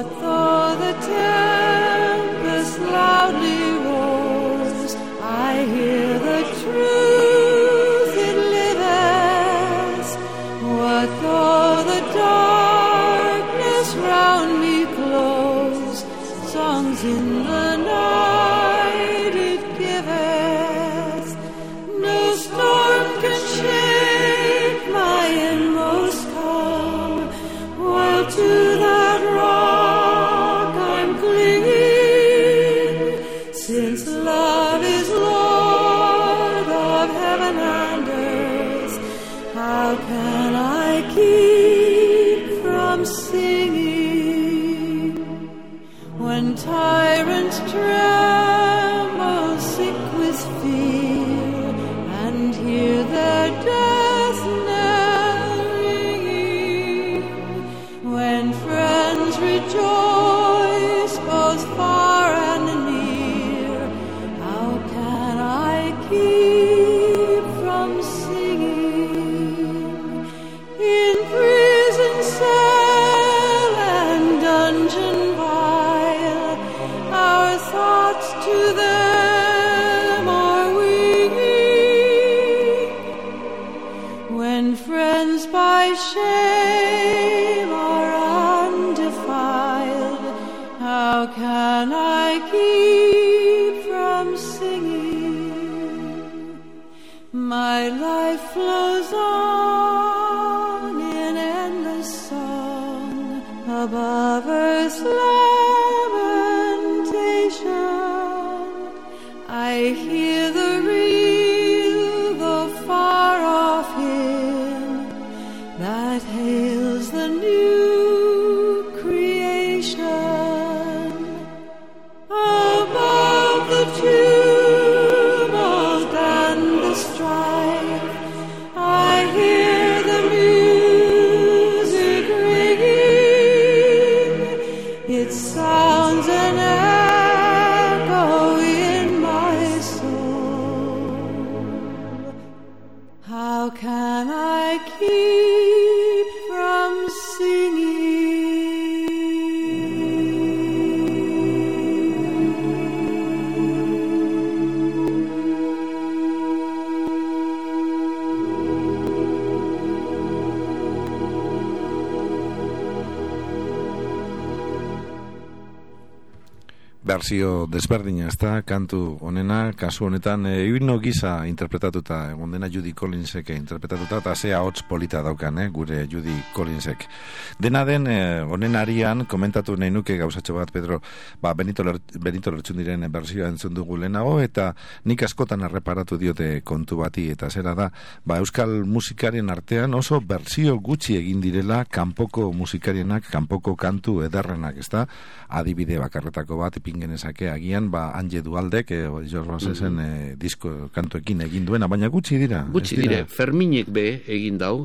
[SPEAKER 9] What though the tempest loudly roars, I hear the truth it liveth. What though the darkness round me close, songs in the night it giveth. No storm can shake my inmost calm, while to that rock I'm clinging, since love is Lord of heaven and earth. How can I keep from singing when tyrants tremble sick with fear and hear their death knell ringing, when friends rejoice both far and near? How can I keep from singing in prison cell and dungeon vile? Our thoughts to them are winging, when friends by shame are undefiled. How can I keep from singing? My life flows on in endless song above earth's lamentation. I hear the real, though far off hymn that hails the new creation. Above the tumult and the strife, I hear the music ringing. It sounds an echo in my soul. How can I keep from singing?
[SPEAKER 1] Berzio desberdina, ez da, kantu honena, kasu honetan, himno gisa interpretatuta, egon dena Judy Collinsek interpretatuta, eta zea hotz polita daukan, gure Judy Collinsek. Dena den, honen arian, komentatu nahi nuke gauzatxo bat, Pedro, Benito Lertxundiren berzioa entzun dugu lehenago, eta nik askotan erreparatu diote kontu bati, eta zera da, euskal musikarien artean oso berzio gutxi egin direla kanpoko musikarienak, kanpoko kantu ederrenak, ez da, adibide bakarretako bat, genezake agian, Anje Dualdek George Rosesen disko kantuekin egin duena, baina gutxi dira.
[SPEAKER 2] Gutxi dire, Ferminek be egin dau,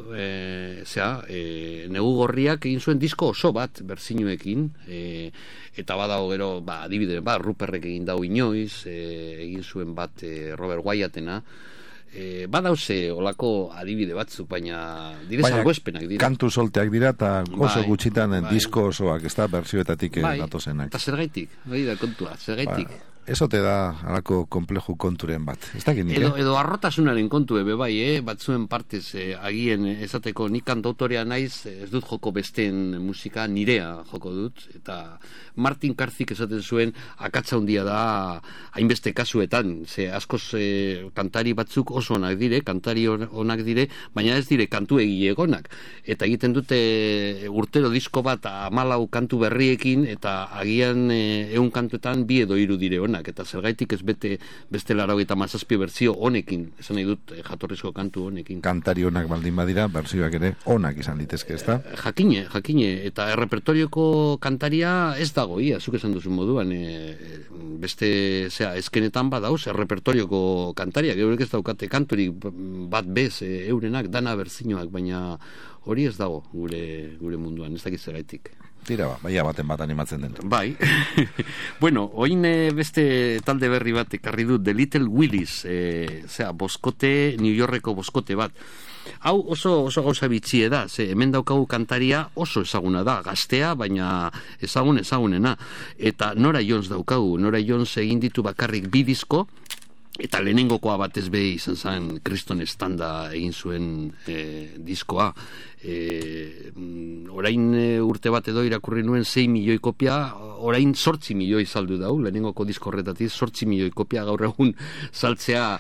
[SPEAKER 2] Negu Gorriak egin zuen disko oso bat berzinuekin, eta badago gero, adibide, Ruperrek egin dau inoiz, egin zuen bat Robert Wyattena, badauze olako adibide batzuk, baina dire salbuespenak dira.
[SPEAKER 1] Kantu solteak dira eta oso gutxitan disko osoak, ez da, berzioetatik datozenak.
[SPEAKER 2] Eta zergaitik, da kontua, zergaitik.
[SPEAKER 1] Eso te da alako kompleju konturen bat. Ez da genik,
[SPEAKER 2] edo arrotasunaren kontu batzuen partez agien esateko nik kantautorea naiz, ez dut joko besteen musika, nirea joko dut, eta Martin Karzik esaten zuen akatsa handia da hainbeste kasuetan, ze askoz kantari batzuk oso onak dire, kantari onak dire, baina ez dire kantu egile egonak, eta egiten dute urtero disko bat 14 kantu berriekin, eta agian 100 kantuetan 2 edo 3 dire onak, eta zergaitik ez beste 97 berzio honekin, esan nahi dut jatorrizko kantu honekin.
[SPEAKER 1] Kantari onak baldin badira, berzioak ere onak izan litezke, ez da?
[SPEAKER 2] Jakine, eta errepertorioko kantaria ez dago, zuk esan duzun moduan, beste, eskenetan badauz, errepertorioko kantaria, geurek ez daukate kanturik bat bez, eurenak, dana berzinoak, baina hori ez dago gure munduan, ez dakiz zergaitik.
[SPEAKER 1] Tira baia baten bat animatzen den.
[SPEAKER 2] Bai. Bueno, oin beste talde berri bat ekarri dut, The Little Willies, boskote, New Yorkeko boskote bat. Hau oso gauza bitxie da, ze hemen daukagu kantaria oso ezaguna da, gaztea, baina ezagunena. Eta Nora Jones daukagu, Nora Jones egin ditu bakarrik 2 disko, eta lehenengokoa batez be izan zen Kriston Estanda egin zuen diskoa. Orain urte bat edo irakurri nuen 6 milioi kopia, orain 8 milioi saldu dau, lehenengoko disko horretatik 8 milioi kopia gaur egun saltzea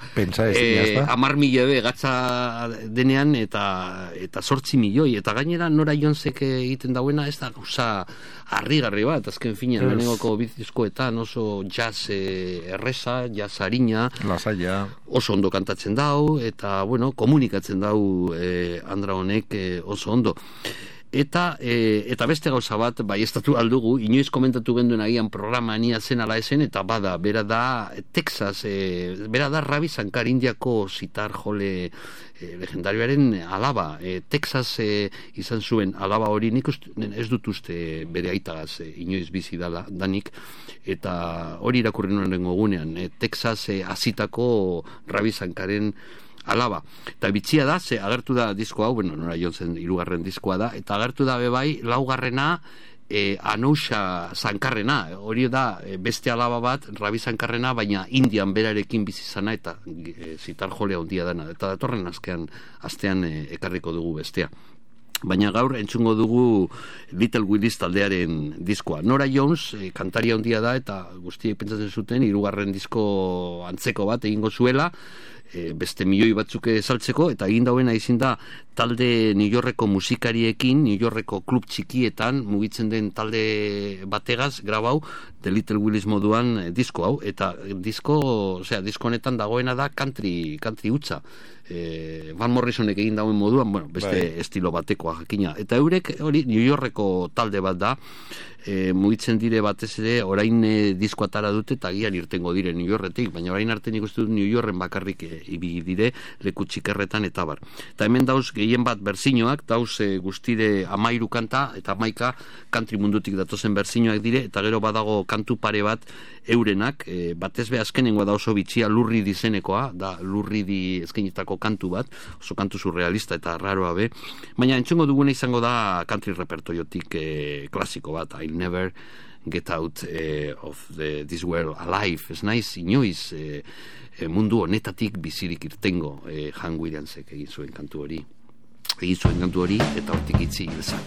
[SPEAKER 2] 10.000 gatza denean eta 8 milioi, eta gainera Nora Jonesek egiten dauena ez da gauza harrigarri bat, azken finean lehenengoko diskoetan oso jazz erreza, jazz harina,
[SPEAKER 1] lasaia,
[SPEAKER 2] oso ondo kantatzen dau, eta bueno, komunikatzen dau Andra honek oso ondo. Eta beste gauza bat baiestatu aldugu, inoiz komentatu genduen agian programa nia zen ala esen, eta bera da Texas, bera da Ravi Shankar, Indiako sitar jole legendarioaren alaba. Texas izan zuen alaba hori, nik ez dut uste bere aitagaz inoiz bizi danik, eta hori irakurri nuen egunean, Texas hasitako Ravi Shankaren alaba. Eta bitxia da, ze agertu da disko hau, Nora Jonesen 3. diskoa da, eta agertu da bebai 4. Anousha Sankarrena, hori da beste alaba bat, Ravi Sankarrena, baina Indian berarekin bizi zana eta zitar jolea handia dana, eta datorren astean ekarriko dugu bestea. Baina gaur entzungo dugu Little Willis taldearen diskoa. Nora Jones kantaria handia da, eta guztiek pentsatzen zuten 3. disko antzeko bat egingo zuela, beste milioi batzuk saltzeko, eta egin dauena izin da talde New Yorkeko musikariekin, New Yorkeko klub txikietan mugitzen den talde bategaz grabau The Little Willis moduan disko hau, eta disko honetan dagoena da country hutsa. Van Morrisonek egin dauen moduan, beste estilo batekoa jakina, eta eurek hori New Yorkeko talde bat da, mugitzen dire batez ere orain disko atara dute eta gian irtengo dire New Yorketik, baina orain arte nik uste dut New Yorken bakarrik ibili dire leku txikerretan eta bar. Eta hemen dauz gehien bat berzinoak, dauz guztire 13 kanta eta 11 country mundutik datozen berzinoak dire, eta gero badago kantu pare bat eurenak, batez be azkenengoa da oso bitxia Lurridi izenekoa, da Lurridi eskenitako kantu bat, oso kantu surrealista eta raroa be, baina entzungo duguna izango da country repertoriotik klasiko bat, I'll never get out of this world alive, ez naiz inoiz mundu honetatik bizirik irtengo. Han Williamsek egin zuen kantu hori eta hortik itzi izan.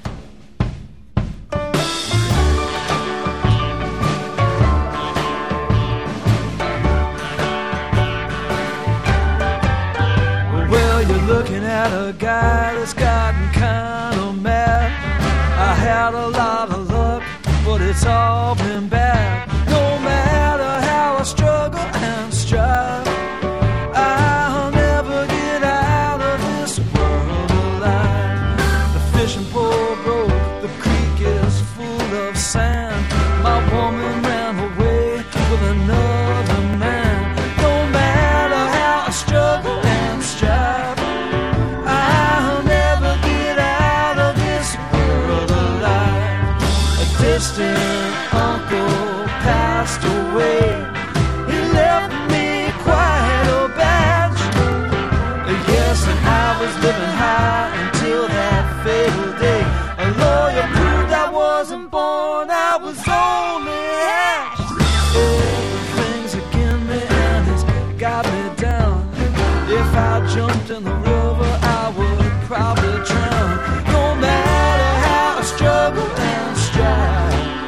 [SPEAKER 10] Looking at a guy that's gotten kind of mad. I had a lot of luck, but it's all been bad. No matter how I struggle and strive, I'll never get out of this world alive. The fishing pole broke, the creek is full of sand. My woman ran away with another man. No matter how I struggle and strive, distant uncle passed away. He left me quite a batch. Yes, and I was living high until that fatal day. A lawyer proved I wasn't born, I was only hatched. Everything's against me and it's got me down. If I jumped in the river, I would probably drown. No matter how I struggle and strive,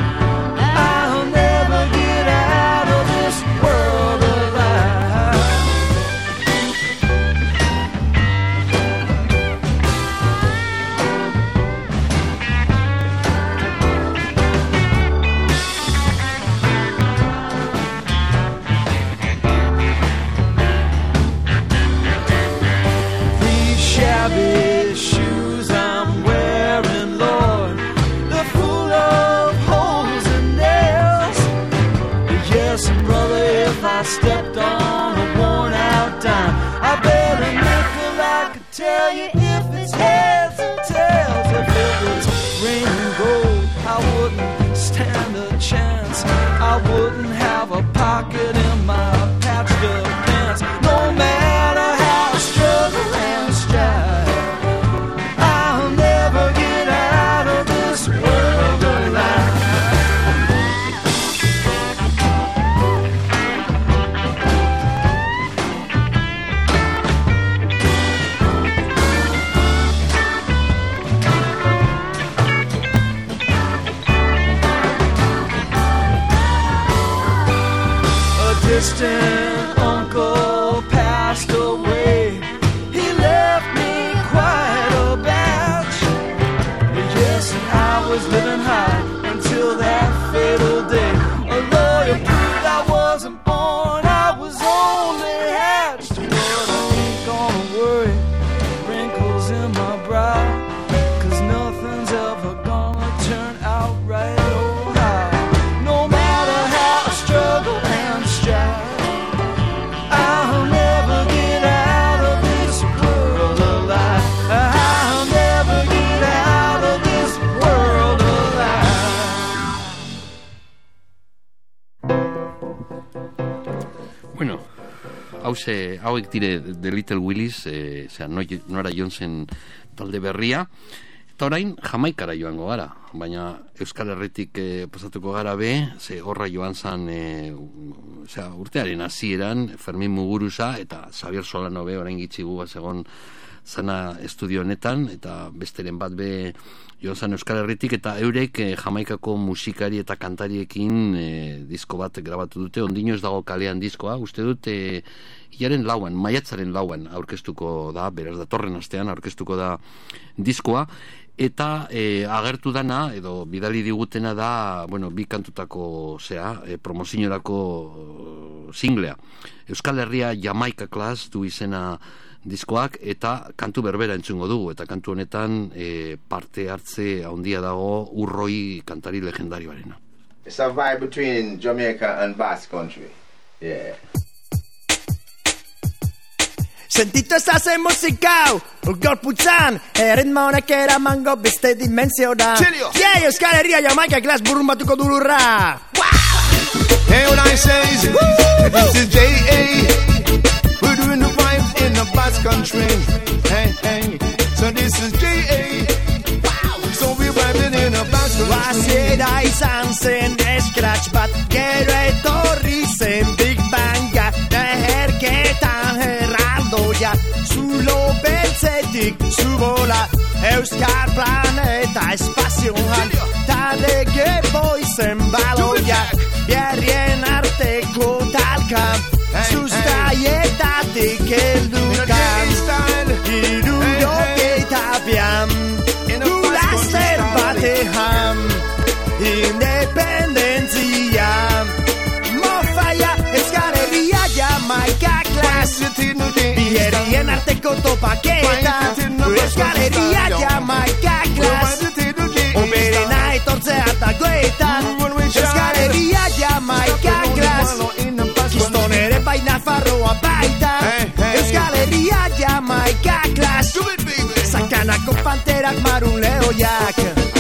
[SPEAKER 10] stepped on a worn out dime. I bet a nickel I could tell you if it's heads or tails. If it was raining gold, I wouldn't stand a chance. I wouldn't have a pocket in my patched up pants. No matter how I struggle and strive, distant uncle passed away. He left me quite a batch. Yes, and I was living high until that fatal day. A lawyer proved I wasn't born, I was only hatched. But I ain't gonna worry, wrinkles in my brow, 'cause nothing's ever gonna turn out right, oh how. No matter how I struggle and strive, I'll never get out of this world alive. I'll never get out of this world alive.
[SPEAKER 2] Bueno, hauek dire The Little Willis, Nora Jonesen talde berria, eta orain Jamaikara joango gara, baina Euskal Herritik pasatuko gara be, ze horra joan zan urtearen hasieran Fermin Muguruza eta Xabier Solano be, orain gitxigu bazegon zana estudio honetan, eta besteren bat be joan zan Euskal Herritik, eta eurek Jamaikako musikari eta kantariekin disko bat grabatu dute. Ondino ez dago kalean diskoa, uste dut hilaren lauan, maiatzaren lauan aurkeztuko da, beraz datorren astean aurkeztuko da diskoa, eta agertu dana, edo bidali digutena da, bueno, bi kantutako promozionerako singlea. Euskal Herria Jamaica Class du izena diskoak, eta kantu berbera entzungo dugu, eta kantu honetan parte hartze handia dago Urroi kantari legendarioarena.
[SPEAKER 11] It's a vibe between Jamaica and Basque Country. Yeah.
[SPEAKER 12] Sentito esase musikau, gorputzan, erritmo honek eramango beste dimensiora. Yeah, Euskal Herria Jamaica Class burrun batuko dulurra.
[SPEAKER 3] Hey, what I say is, this is J.A. We're doing the vibes in the Basque Country. Hey, hey, so this is J.A. So we're vibing in the Basque Country.
[SPEAKER 12] Hasiera izan zen scratch bat, gero etorri zen Big Banga, leherketan herraldoia, zulo beltzetik zubola, Euskal planeta espazioan, talege boizen baloia, bierrien arteko talka, Zuztaietatik heldukan, hirurogeita bian, laster batean, independentzia, mofaia, Euskal Herria Jamaica Class, bierrien arteko topaketa, Euskal Herria Jamaica Class, oberena etortzea dagoetan, Euskal Herria Jamaica Class, Kiston ere bai Nafarroa baita, Euskal Herria Jamaica Class, Sakanako panterak marun lehoiak.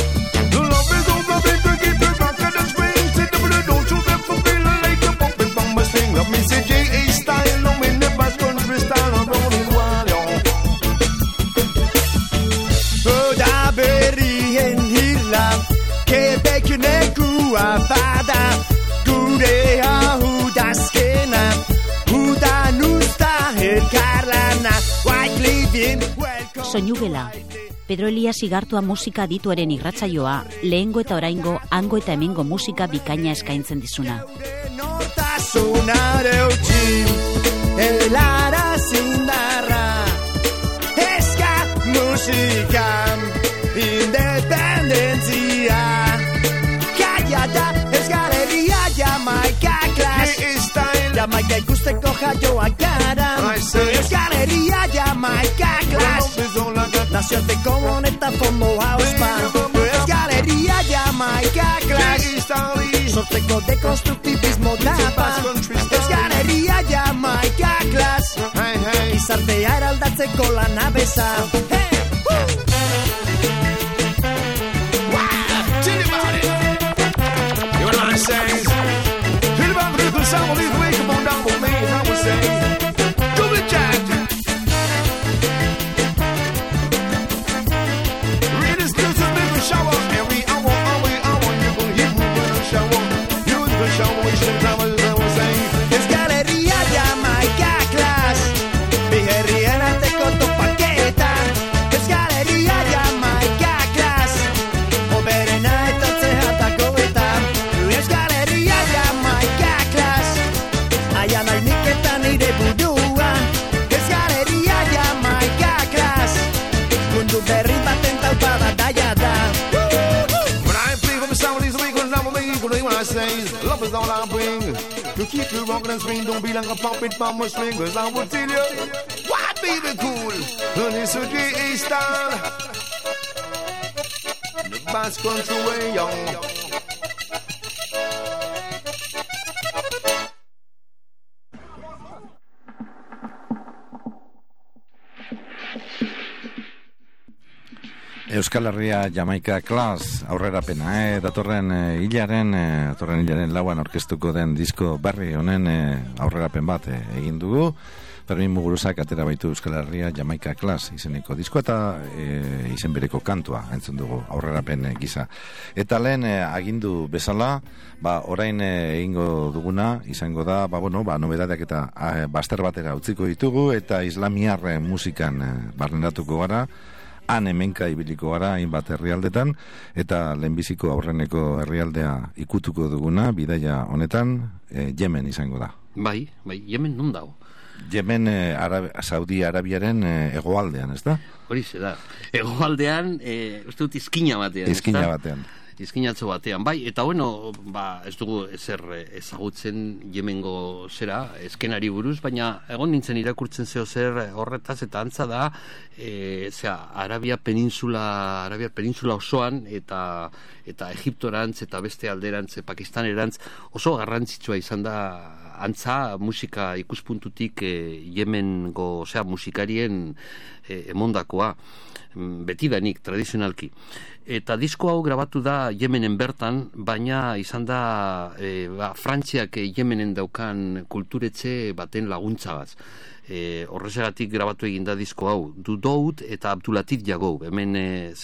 [SPEAKER 12] Oda berrien hirla, Quebec nekua bada, gure hau dazkena, udan usta elkarlana, white living welcome.
[SPEAKER 13] Soinugela, Pedro Elias Igartua musika adituaren irratsaioa, lehengo eta oraingo, hango eta hemengo musika bikaina eskaintzen dizuna.
[SPEAKER 12] Nortasunare utzi, elara zindarra, eska musika, independentzia, kaiada, Euskal Herria Jamaica Class, Jamaica ikusteko jaioak gara, Euskal Herria Jamaica Class, nazioarteko honetan fondo hauspa, Euskal Herria Jamaica Class, sortzeko dekonstruktibismo dapa, Euskal Herria Jamaica Class, gizartea eraldatzeko lanabeza. Euskal Herria Jamaica Class, bi herrien arteko topaketa,
[SPEAKER 3] I say is love is all I bring. To keep you rocking and swing, don't be like a puppet from a string. Cause I would tell you, why baby cool? And it's a G.E. style. The Basque country way young.
[SPEAKER 1] Euskal Herria Jamaika Class aurrerapena, datorren hilaren lauan orkestuko den disko berri honen aurrerapen bat egin dugu. Fermin Muguruzak atera baitu Euskal Herria Jamaika Class izeneko disko eta izen bereko kantua entzun dugu aurrerapen gisa. Eta lehen agindu bezala, orain egingo duguna izango da, nobedadeak eta baster batera utziko ditugu eta islamiar musikan barneratuko gara. Han hemenka ibiliko gara hainbat herrialdetan eta lehenbiziko aurreneko herrialdea ikutuko duguna bidaia honetan Yemen izango da.
[SPEAKER 2] Bai, Yemen non dago?
[SPEAKER 1] Yemen Saudi Arabiaren hegoaldean, ez da?
[SPEAKER 2] Hori ze da. Hegoaldean, uste dut izkina batean. Izkinatzo batean, bai, eta ez dugu ezer ezagutzen Yemengo zera, eskenari buruz, baina egon nintzen irakurtzen zer horretaz, eta antza da, Arabia peninsula osoan, eta Egiptorantz, eta beste alderantz, Pakistanerantz, oso garrantzitsua izan da, antza musika ikuspuntutik Yemengo, musikarien emondakoa, betidanik, tradizionalki. Eta disko hau grabatu da Yemenen bertan, baina izan da Frantziak Yemenen daukan kulturetxe baten laguntzagaz. Horrezegatik grabatu egin da disko hau. Dudout eta Abdulatif Jagou. Hemen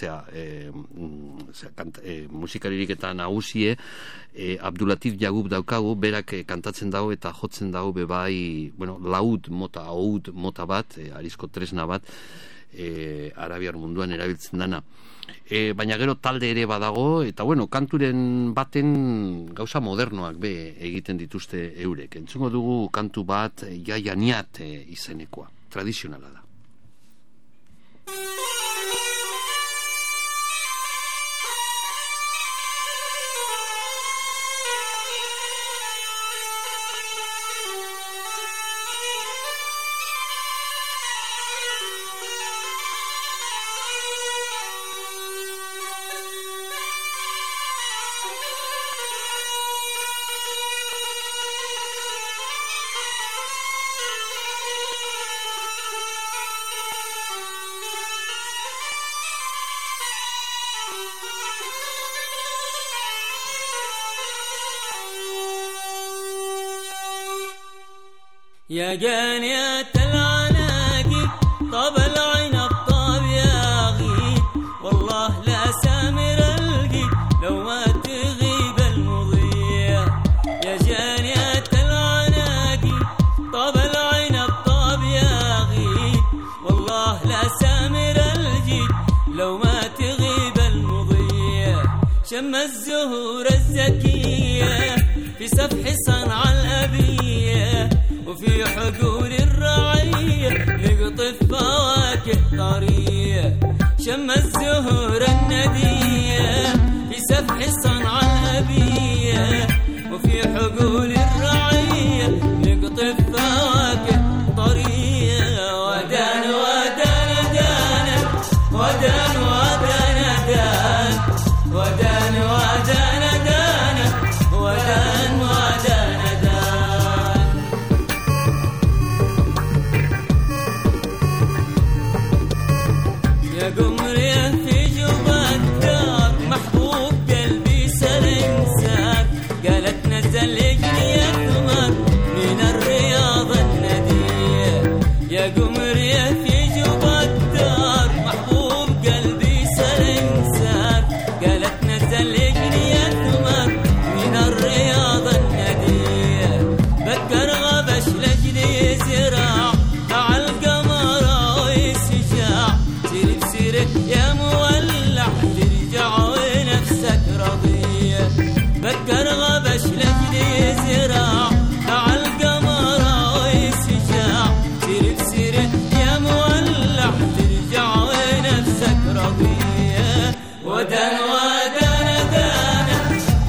[SPEAKER 2] musikaririk eta nagusie Abdulatif Jagou daukagu, berak kantatzen dago eta jotzen dago bebai, laud mota, oud mota bat, arizko tresna bat, arabiar munduan erabiltzen dana. Baina gero talde ere badago, eta kanturen baten gauza modernoak egiten dituzte eurek. Entzungo dugu kantu bat Jaianiat izenekoa, tradizionala da.
[SPEAKER 14] يا جانية العناقب طاب العنب طاب يا غيب والله لا سامر القيب لو ما تغيب المضيع يا جانية العناقب طاب العنب طاب يا غيب والله لا سامر الجيب لو ما تغيب المضيع شم الزهور الزكية في سفح صنع الأبية وفي حقول الرعية نقطف فواكه طرية شم الزهور الندية في سفح صنع الأبية وفي حقول الرعية نقطف فواكه طرية ودان ودان دانا ودان ودان دان ودان ودان دانا ودان ودان قمري في جوبا الدار محبوب قلبي سلنساك قالت نزل اجني الثمر من الرياض الندية يا قمري في جوبا الدار محبوب قلبي سلنساك قالت نزل اجني الثمر من الرياض الندية بكر غبش لجلي زراع على القمر ويسجاع يا مولع ترجع ونفسك رضية بكر غبش لجلي زراع على القمر ويسجاع سيرت يا مولع ترجع ونفسك رضية ودان ودان دانا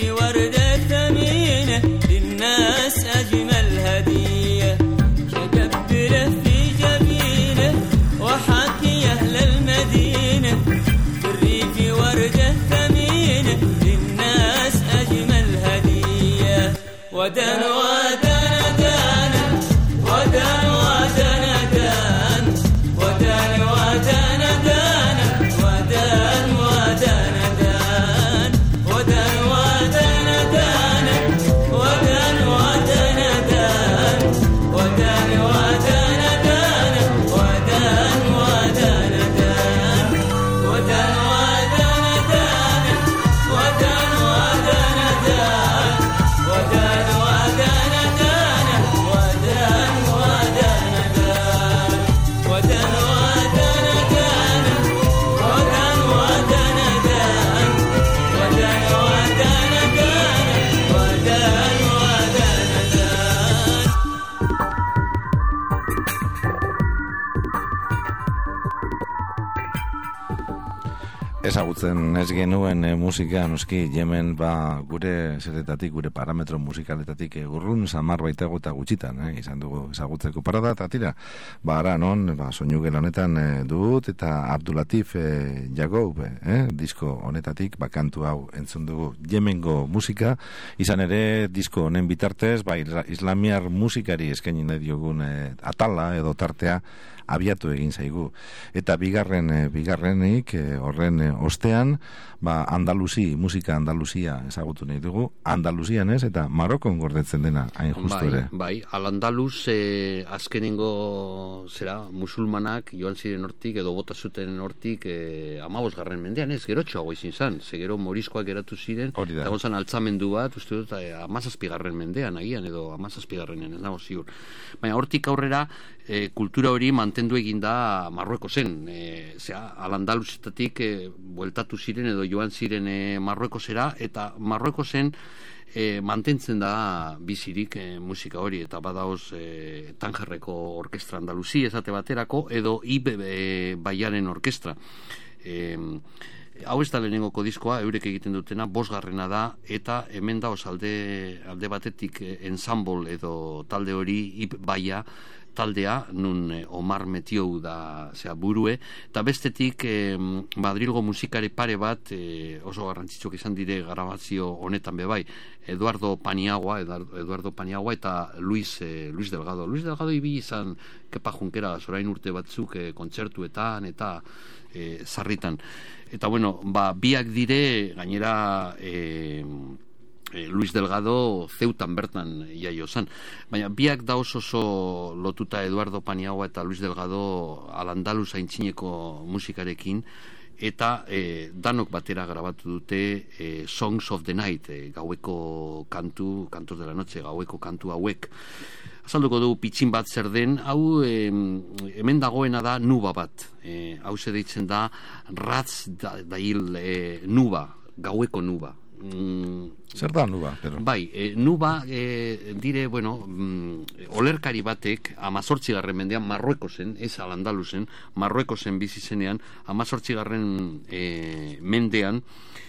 [SPEAKER 14] في وردة ثمينة للناس أجمل هدية شقبله في جبينه وحكي أهل المدينة في الريف وردة ثمينة للناس أجمل هدية ودان ودان دان ودان ودان دان ودان ودان دان ودان ودان دان ودان ودان دان ودان ودان دان ودان ودان دان ودان ودان دان ودان ودان دان ودان ودان دان ودان ودان دان ودان ودان دان ودان ودان دان ودان ودان دان ودان ودان دان ودان ودان دان
[SPEAKER 1] Ezagutzen ez genuen musika noski Yemen gure zeretatik, gure parametro musikaletatik urrun samar baitago eta gutxitan, izan dugu ezagutzeko parada, eta tira, ara non, soinu gela honetan dut, eta Abdulatif Yagoub, disko honetatik, kantu hau entzun dugu Yemengo musika, izan ere disko honen bitartez, islamiar musikari eskaini nahi diogun atala edo tartea abiatu egin zaigu. Eta bigarrenik horren ostean, musika Andaluzia ezagutu nahi dugu, Andaluzian ez, eta Marokon gordetzen dena, hain justu ere.
[SPEAKER 2] Bai, Al-Andalus azkenengo musulmanak joan ziren hortik, edo bota zuten hortik 15. mendean ez, gerotxoago izin zan, gero morizkoak geratu ziren, eta gontzan altzamendu bat, uste dut, 17. mendean agian, edo 17. ez nago ziur. Baina hortik aurrera, kultura hori mantendu egin da Marruekosen, Al-Andaluzetatik bueltatu ziren edo joan ziren Marruekosera, eta Marruekosen mantentzen da bizirik musika hori, eta badaoz Tangerreko Orkestra Andaluzi esate baterako, edo Baiaren Orkestra. Hau ez da lehenengoko diskoa, eurek egiten dutena, 5. da, eta hemen da alde batetik ensemble edo talde hori Baia taldea, nun Omar Metiou da burue, eta bestetik Madrilgo musikari pare bat oso garrantzitsuak izan dire grabazio honetan bebai, Eduardo Paniagua eta Luis Delgado. Luis Delgado ibili izan Kepa Junkera zorain urte batzuk kontzertuetan eta sarritan. Eta bueno, biak dire gainera Luis Delgado Zeutan bertan jaio zan. Baina biak da oso lotuta Eduardo Paniagua eta Luis Delgado Al-Andalus aintzineko musikarekin, eta danok batera grabatu dute Songs of the Night, gaueko kantos de la noche, gaueko kantu hauek. Azalduko dugu pitxin bat zer den, hau hemen dagoena da nuba bat, hau deitzen da Ratz dail nuba, gaueko nuba.
[SPEAKER 1] Zer da nuba?
[SPEAKER 2] Bai, nuba dire, olerkari batek 18. mendean Marruekosen, ez Al-Andalusen, Marruekosen bizi zenean, 18. mendean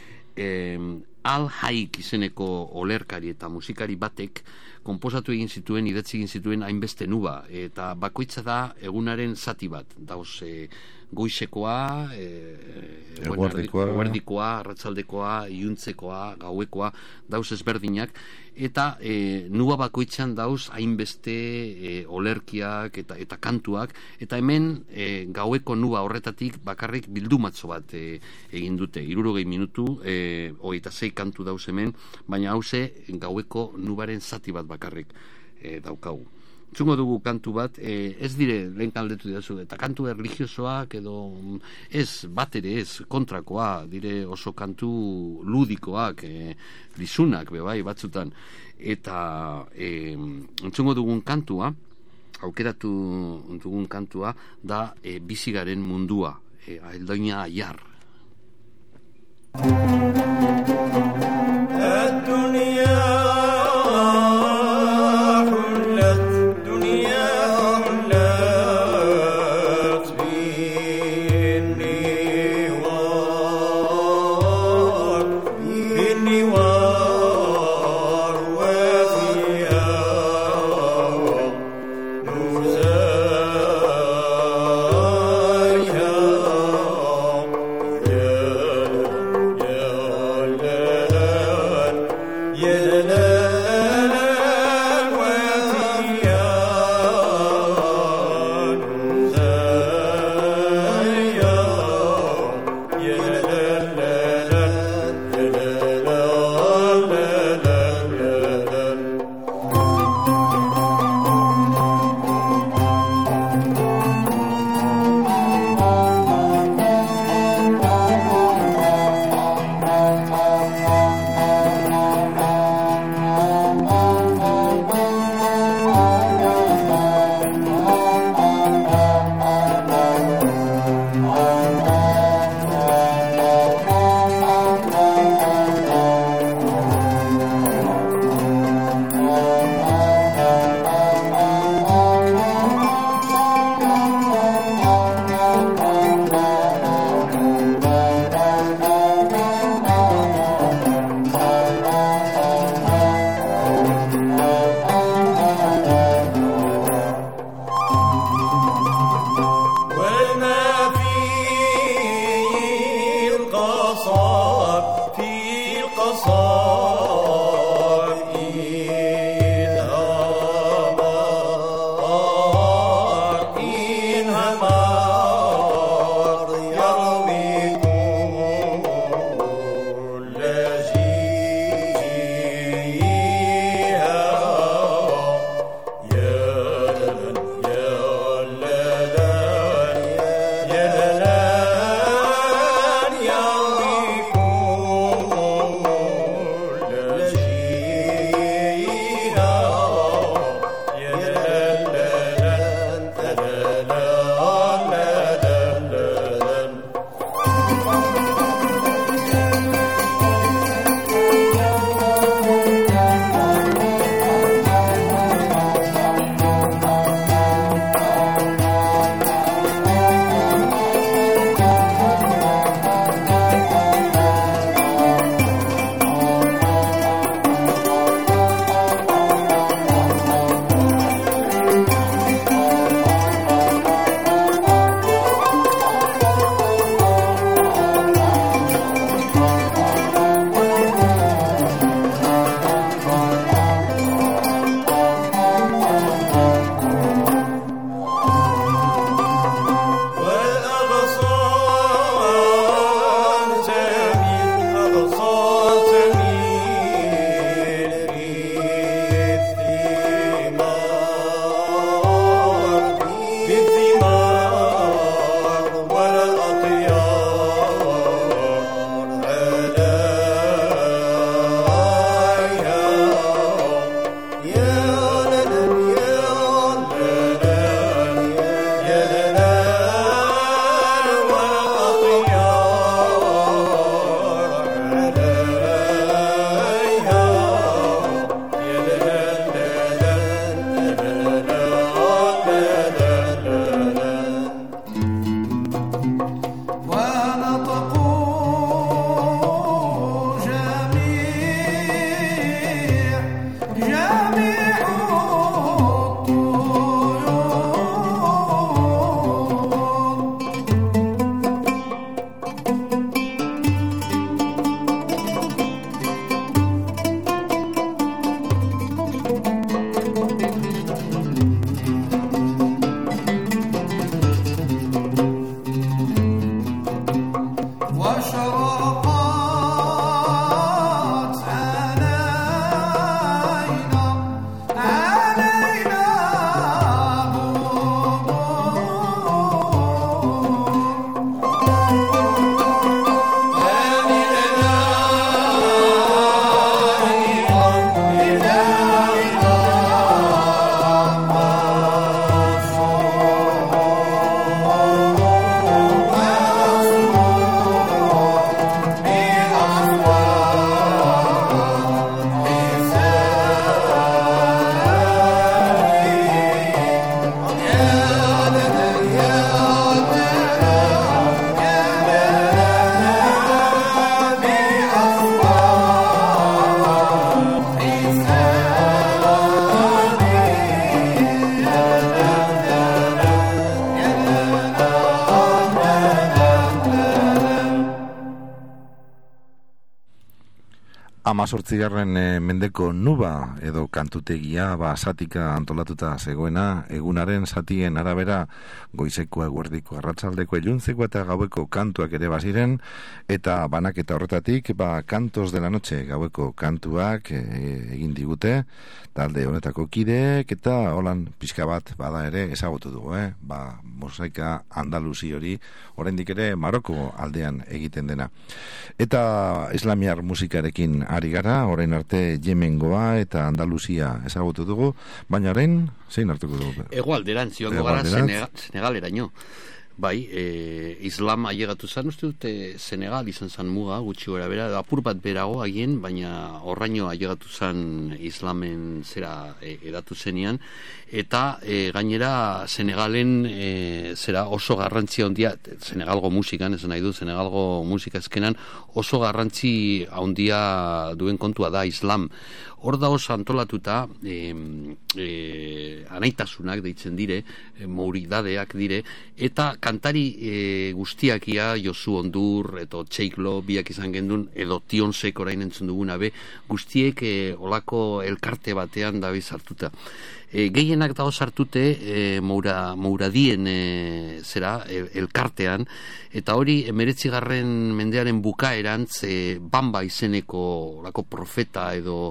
[SPEAKER 2] Al-Haik izeneko olerkari eta musikari batek konposatu egin zituen, idatzi egin zituen hainbeste nuba, eta bakoitza da egunaren zati bat, dauz goizekoa, eguerdikoa, arratsaldekoa, iluntzekoa, gauekoa, dauz ezberdinak, eta nuba bakoitzan dauz hainbeste olerkiak eta kantuak, eta hemen gaueko nuba horretatik bakarrik bildumatzo bat egin dute, 60 minutu, 26 kantu dauz hemen, baina hauze gaueko nubaren zati bat bakarrik daukagu. Zungo dugu kantu bat, ez dire, lehen kaldetu didazu, eta kantu erligiosoak edo ez, bat ere ez, kontrakoa, dire oso kantu ludikoak, lizunak, bebai, batzutan. Eta zungo dugun kantua, aukeratu dugun kantua, da bizigaren mundua, Eldoina Aiar.
[SPEAKER 3] Wow. وشرقات علينا
[SPEAKER 1] Amazortzigarren mendeko nuba edo kantutegia satika antolatuta zegoena, egunaren zatien arabera goizeko, eguerdiko, arratsaldeko, iluntzeko eta gaueko kantuak ere baziren, eta banaketa horretatik kantos de la noche gaueko kantuak egin digute talde honetako kideek, eta holan pixka bat bada ere ezagutu dugu, mosaika andaluzi hori oraindik ere Maroko aldean egiten dena. Eta islamiar musikarekin ari gara, orain arte Yemengoa eta Andaluzia ezagutu dugu, baina orain zein hartuko dugu?
[SPEAKER 2] Hegoalderantz joango gara Senegaleraino. Bai, Islam ailegatu zen, uste dute Senegal izan zen muga, gutxi gora bera, apur bat berago agien, baina horraino ailegatu zen Islamen zera edatu zenian, eta gainera Senegalen zera oso garrantzi handia, Senegalgo musikan, esan nahi du, Senegalgo musika ezkenan oso garrantzi handia duen kontua da Islam. Hor da oso antolatuta anaitasunak deitzen dire, mouridadeak dire, eta kantari guztiakia, Josu Ondur, edo Txeiklo, biak izan gendun, edo Tionsek orain entzun duguna be, guztiek olako elkarte batean dabe sartuta. Gehienak dago sartute mouradien elkartean, eta hori 19. mendearen bukaerantz Bamba izeneko olako profeta edo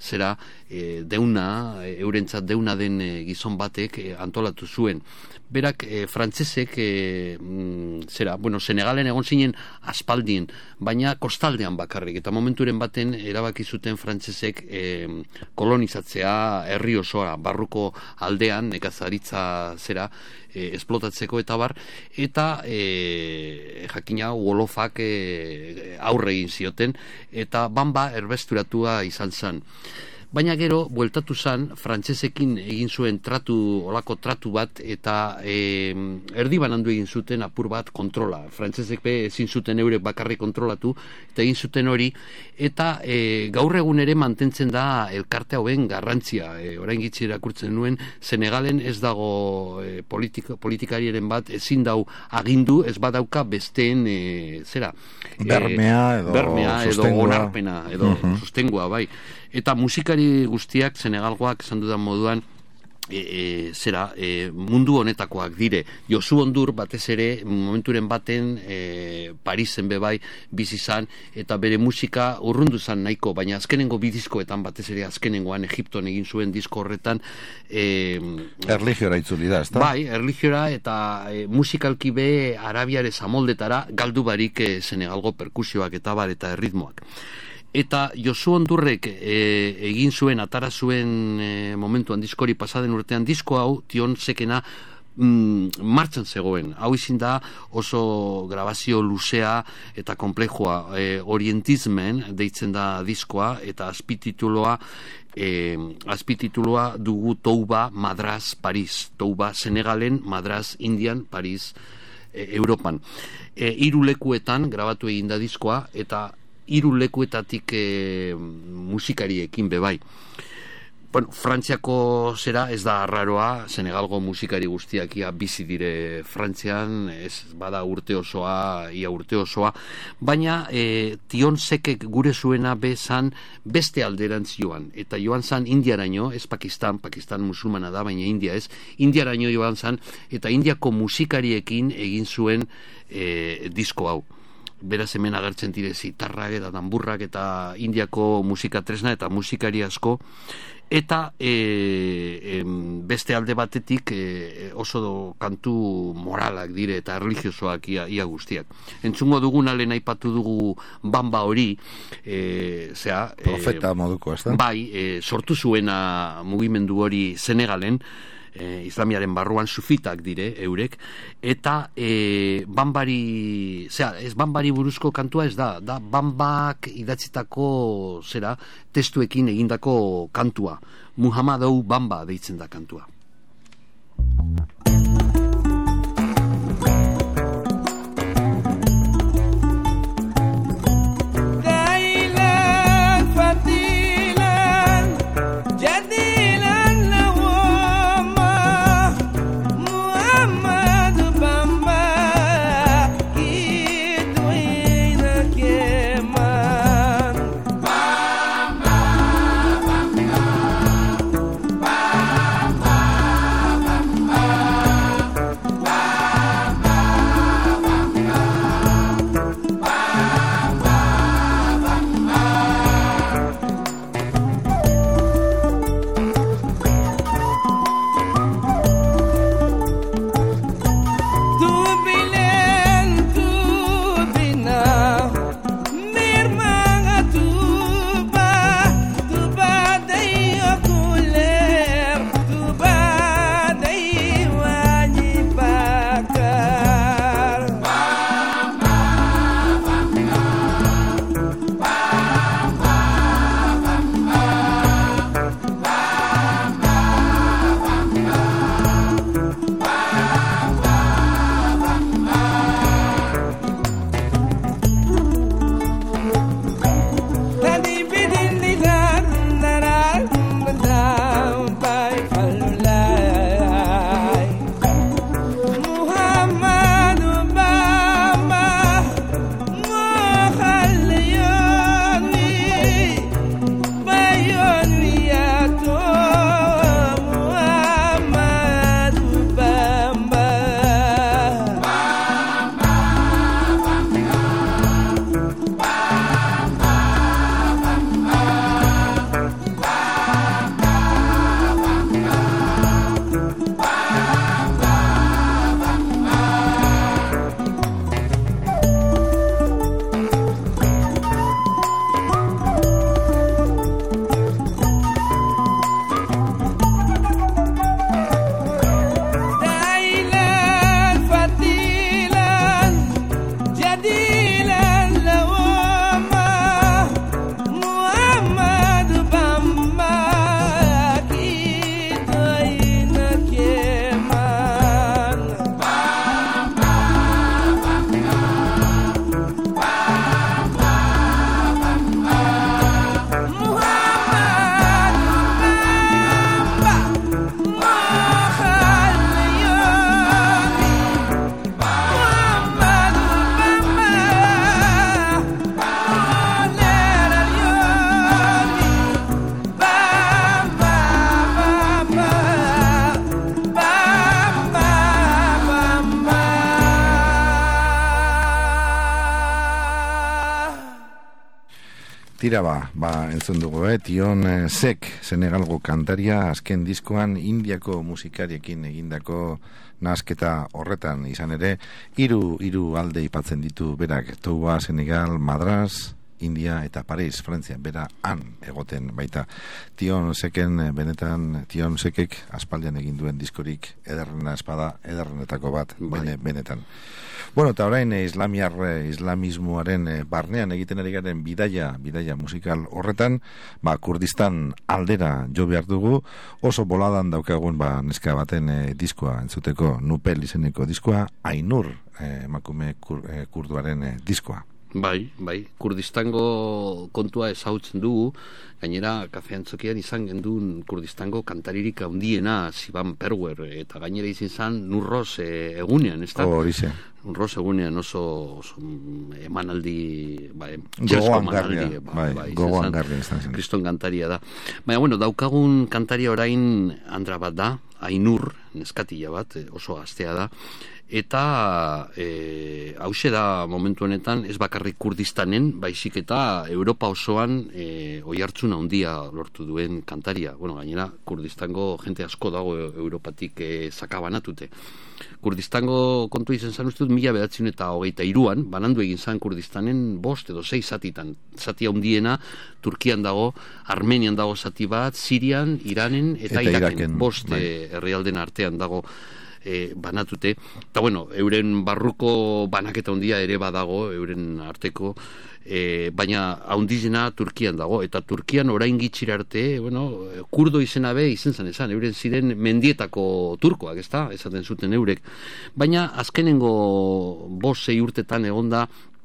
[SPEAKER 2] deuna, eurentzat deuna den gizon batek antolatu zuen. Berak frantzesek Senegalen egon zinen aspaldien, baina kostaldean bakarrik, eta momenturen baten erabaki zuten frantzesek kolonizatzea herri osoa, barruko aldean nekazaritza esplotatzeko eta bar, eta jakina Wolofak aurre egin zioten, eta Bamba erbesturatua izan zen. Baina gero, bueltatu zen, frantsesekin egin zuen olako tratu bat, eta erdi banandu egin zuten apur bat kontrola. Frantsesek ezin zuten eurek bakarrik kontrolatu, eta egin zuten hori, eta gaur egun ere mantentzen da elkarte hauen garrantzia. Orain gitzi irakurtzen nuen, Senegalen ez dago politikariaren bat, ezin dau agindu, ez badauka besteen
[SPEAKER 1] bermea
[SPEAKER 2] edo onarpena, edo sustengua, bai. Eta musikari guztiak, Senegalgoak esan dudan moduan, mundu honetakoak dire. Josu Ondur batez ere momenturen baten Parisen bebai bizizan, eta bere musika urrundu zan nahiko, baina azkenengo bidizkoetan batez ere azkenengoan Egipton egin zuen disko horretan
[SPEAKER 1] erligiora itzuli da, ezta?
[SPEAKER 2] Bai, erligiora, eta musikalki be arabiare zamoldetara galdu barik Senegalgo perkusioak eta bar eta erritmoak. Eta Josu Ondurrek egin zuen, atara zuen momentuan diskori pasaden urtean, disko hau Tionsekena martxan zegoen. Hau izin da oso grabazio luzea eta komplejua, orientismen deitzen da diskoa, eta azpitituloa dugu Touba, Madras, Paris. Touba Senegalen, Madras, Indian, Paris, Europan. 3 lekuetan grabatu egin da diskoa, eta 3 lekuetatik musikariekin bebai. Bueno, Frantziako ez da arraroa, Senegalgo musikari guztiakia bizi dire Frantzian, ez bada urte osoa, baina Tionsekek gure zuena bezan beste alderantz joan, eta joan zan Indiaraino, ez Pakistan musulmana da, baina India ez, Indiaraino joan zan, eta Indiako musikariekin egin zuen disko hau. beraz hemen agertzen dire zitarrak eta danburrak eta Indiako musika tresna eta musikari asko, eta beste alde batetik oso kantu moralak dire eta religiosoak ia guztiak. Entzungo dugun alen aipatu dugu Bamba hori,
[SPEAKER 1] profeta moduko, ez da?
[SPEAKER 2] Bai, sortu zuena mugimendu hori Senegalen, islamiaren barruan sufitak dire eurek, eta Bambari, ez Bambari buruzko kantua ez da Bambak idatzitako testuekin egindako kantua. Muhammadou Bamba deitzen da kantua.
[SPEAKER 1] Tira entzun dugu, Tion Sek, Senegalgo kantaria, azken diskoan Indiako musikariekin egindako nahasketa horretan izan ere, hiru alde ipatzen ditu berak, Touba, Senegal, Madras, India eta Paris, Frantzia, bera han egoten baita. Tion Sekek aspaldian egin duen diskorik ederrena espada, ederrenetako bat, benetan. Bueno, eta orain islamismoaren barnean egiten ari garen bidaia musikal horretan, Kurdistan aldera jo behar dugu, oso boladan daukagun neska baten diskoa entzuteko, Nupel izeneko diskoa, Ainur emakume kurduaren diskoa.
[SPEAKER 2] Bai, Kurdistango kontua ezagutzen dugu, gainera kafeantzokian izan gendun Kurdistango kantaririk handiena Siban Perwer, eta gainera izin zan Nurroz egunean, ez da?
[SPEAKER 1] Horixe.
[SPEAKER 2] Nurroz egunean oso emanaldi,
[SPEAKER 1] gogoan garria izan zen.
[SPEAKER 2] Kriston kantaria da. Baina, bueno, daukagun kantaria orain Andra bat da, Ainur, neskatila bat, oso gaztea da, eta hause da momentu honetan ez bakarrik Kurdistanen, baizik eta Europa osoan oihartzun handia lortu duen kantaria. Bueno, gainera Kurdistango jente asko dago Europatik sakabanatute. Kurdistango kontu izan zan uste dut 1923an, banandu egin zan Kurdistanen 5 edo 6 zatitan. Zati handiena Turkian dago, Armenian dago zati bat, Sirian, Iranen eta Iraken. 5 herrialden artean dago banatute. Eta bueno, euren barruko banaketa handia ere badago, euren arteko, baina haundizena Turkian dago, eta Turkian orain gitxira arte, bueno, kurdo izena be izan zen esan, euren ziren mendietako turkoak, ezta? Esaten zuten eurek. Baina azkenengo 5-6 urtetan egonda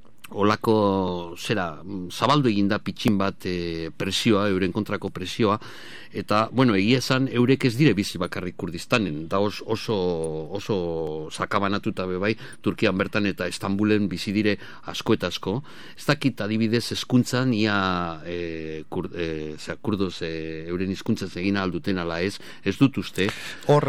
[SPEAKER 2] olako zabaldu eginda pitxin bat presioa, euren kontrako presioa, eta, bueno, egia esan, eurek ez dire bizi bakarrik Kurdistanen, da oso sakabanatuta bebai, Turkian bertan eta Istanbulen bizi dire asko eta asko. Ez dakit adibidez hezkuntzan ia kurdoz euren hizkuntzaz egin alduten ala ez dut uste.
[SPEAKER 1] Hor,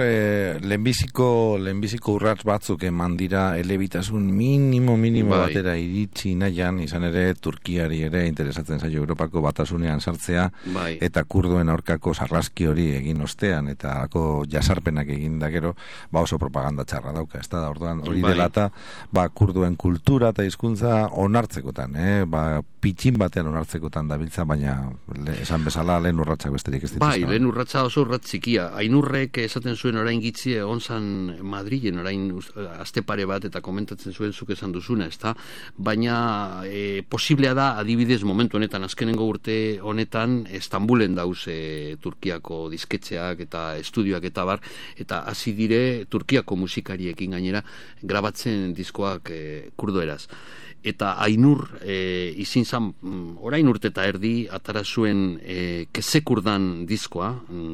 [SPEAKER 1] lehenbiziko urrats batzuk eman dira elebitasun minimo batera iritsi nahian, izan ere Turkiari ere interesatzen zaio Europako batasunean sartzea, eta kurdoen aurkako sarraski hori egin ostean, eta jasarpenak egin da gero, oso propaganda txarra dauka, ez da, orduan hori dela eta kurdoen kultura eta hizkuntza onartzekotan, pitxin batean onartzekotan dabiltza, baina esan bezala lehen urratsak besterik ez dituzten.
[SPEAKER 2] Lehen urratsa oso urrats txikia. Ainurrek esaten zuen orain gitzi egon zan Madrilen orain aste pare bat eta komentatzen zuen zuk esan duzuna, ezta? Baina posiblea da adibidez momentu honetan, azkenengo urte honetan Istanbulen dauz Turkiako disketxeak eta estudioak eta bar, eta hasi dire Turkiako musikariekin gainera grabatzen diskoak kurdoeraz. Eta Ainur izin zan, orain urte eta erdi, atara zuen Kesekurdan diskoa,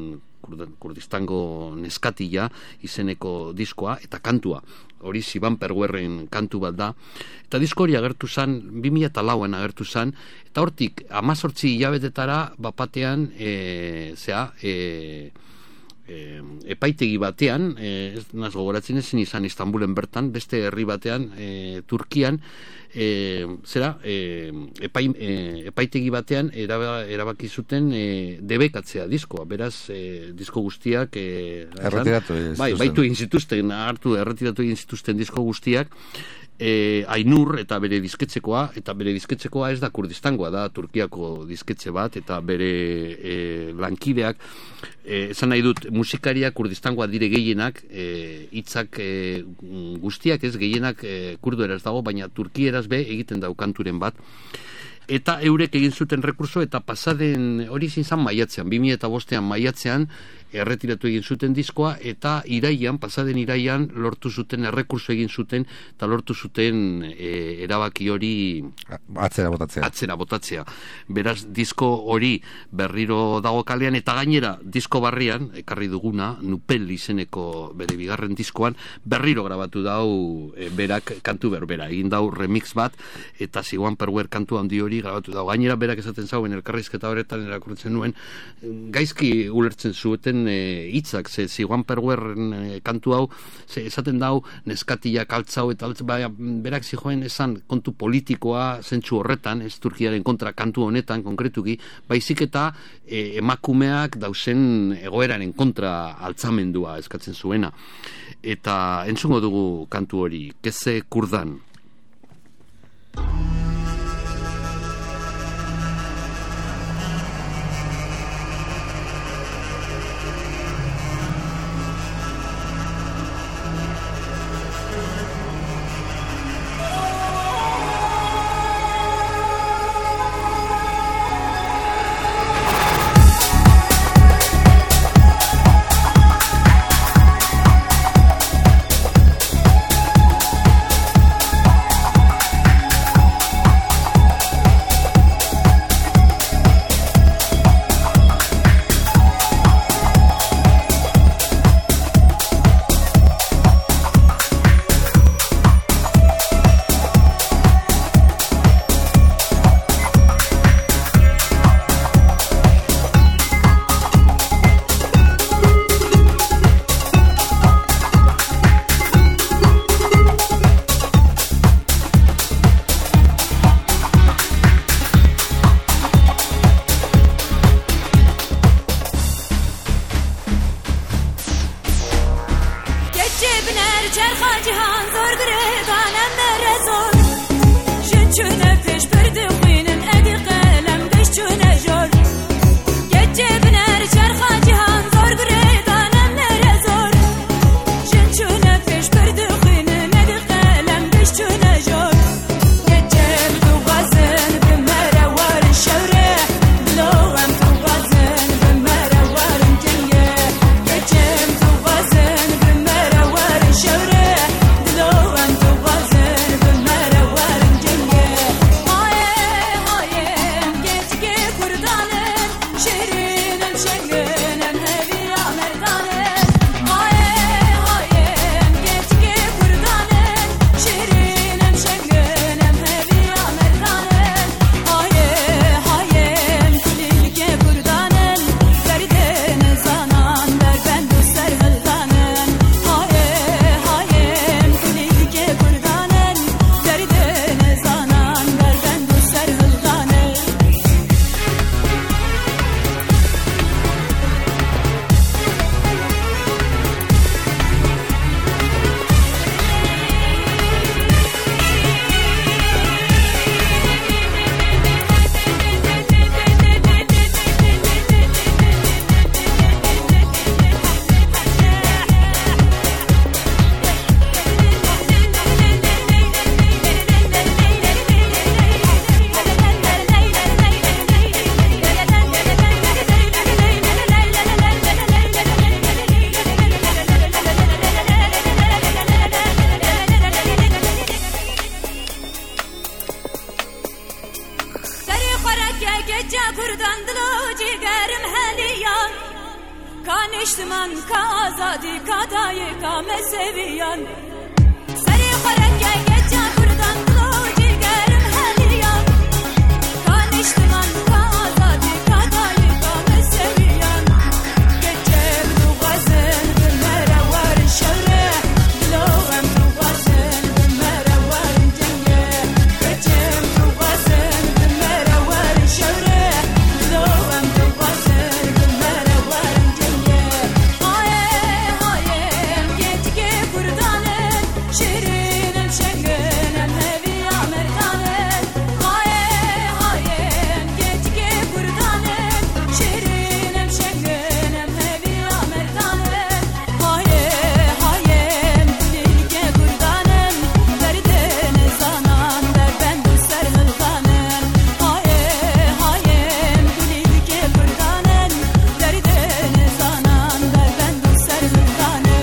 [SPEAKER 2] Kurdistango neskatila izeneko diskoa, eta kantua. Hori Siban Perguerren kantu bat da. Eta disko hori agertu zan, 2004an agertu zan, eta hortik 18 hilabetetara bapatean, epaitegi batean, ez naz gogoratzen ezin izan Istanbulen bertan, beste herri batean, Turkian, epaitegi batean erabaki zuten debekatzea diskoa, beraz disko guztiak baitu egin zituzten, erretiratu egin zituzten disko guztiak, Ainur eta bere disketxekoa, eta bere disketxekoa ez da Kurdistangoa, da Turkiako disketxe bat, eta bere lankideak, esan nahi dut, musikaria Kurdistangoa dire gehienak, hitzak guztiak ez gehienak kurdueraz dago, baina Turkieraz be egiten dau kanturen bat, eta eurek egin zuten rekurso, eta pasaden hori zintzan maiatzean, 2005an maiatzean, erretiratu egin zuten diskoa, eta pasaden iraian lortu zuten, errekurso egin zuten, eta lortu zuten erabaki hori atzera botatzea. Beraz, disko hori berriro dago kalean, eta gainera, disko barrian, ekarri duguna, Nupel izeneko bere bigarren diskoan, berriro grabatu dau berak kantu berbera, egin dau remix bat, eta Siban Perguer kantu handi hori grabatu dau. Gainera, berak esaten zauen elkarrizketa horretan erakurtzen nuen, gaizki ulertzen zuten hitzak, Siban Perguerren kantu hau, esaten dau neskatila kaltzau, eta berak zijoen esan kontu politikoa zentsu horretan, ez Turkiaren kontra kantu honetan konkretuki, baizik eta emakumeak dauzen egoeraren kontra altzamendua eskatzen zuena. Eta entzungo dugu kantu hori, Kesekurdan.
[SPEAKER 15] gece kurdandılo ciğerim heliyan Kaniştiman kazadi kadayı kame seviyan Seri koreke gece kurdandılo ciğerim heliyan Kaniştiman kazadi kadayı kame seviyan Gecem duvazen bimere varin şevre Diloğem duvazen bimere varin cenge Gecem duvazen bimere varin şevre Diloğem duvazen bimere varin cenge Haye hayem gecike kurdanen Şirinim şengenem hevi amerdanen Haye hayem gecike kurdanen Şirinim şengenem hevi amerdanen Haye hayem dilge kurdanen Derdene zanan der ben bu serhıldanen Haye hayem dilge kurdanen Derdene zanan der ben bu serhıldanen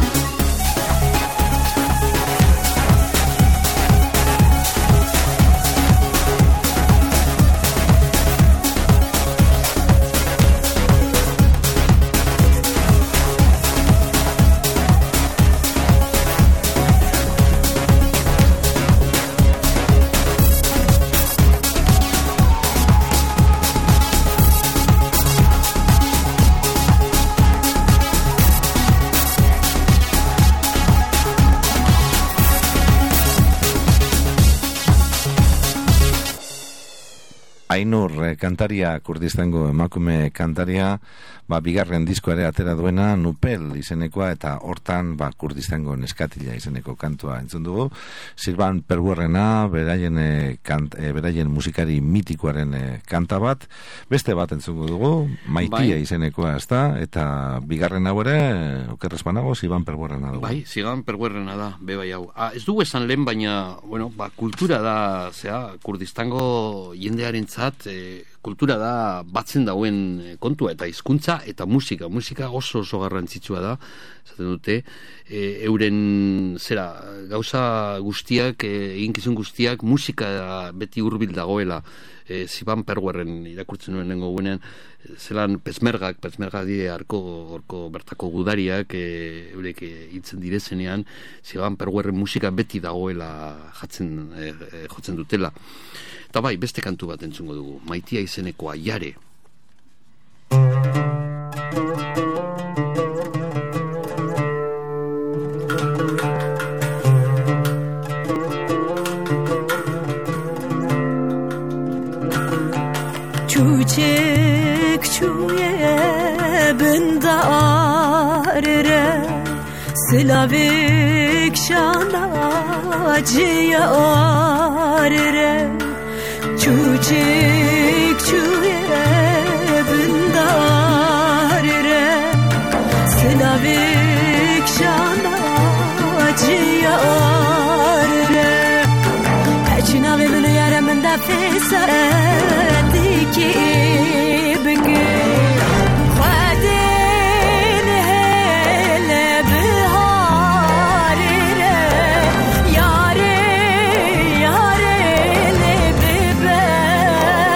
[SPEAKER 1] Ainur kantaria, Kurdistango emakume kantaria, bigarren diskoare atera duena Nupel izenekoa eta hortan Kurdistango neskatila izeneko kantua entzun dugu. Silvan Perguerrena, beraien musikari mitikoaren kanta bat, beste bat entzungo dugu, Maitia izenekoa ez da, eta bigarren hau ere, okerrezpanago, Silvan Perguerrena dugu.
[SPEAKER 2] Bai, Silvan Perguerrena da, bai hau. Ez dugu esan lehen, baina, kultura da, Kurdistango jendearentzat, kultura da batzen dauen kontua eta hizkuntza eta musika oso garrantzitsua da, esaten dute, euren gauza guztiak, eginkizun guztiak, musika beti hurbil dagoela. Silvan Perguerren irakurtzen nuen nengo guenean, zelan pesmergak dire horko bertako gudariak, eurek hiltzen direzenean, Silvan Perguerren musika beti dagoela jotzen dutela. Eta bai, beste kantu bat entzungo dugu, Maitia izenekoa, Jare.
[SPEAKER 15] Çuçek çuye bindarire Slavik şanacıya arire Çuçek çuye bindarire Slavik şanacıya arire Eçinavi bunu yarımında fesareti bıgı Khadin hele biharire Yare le biber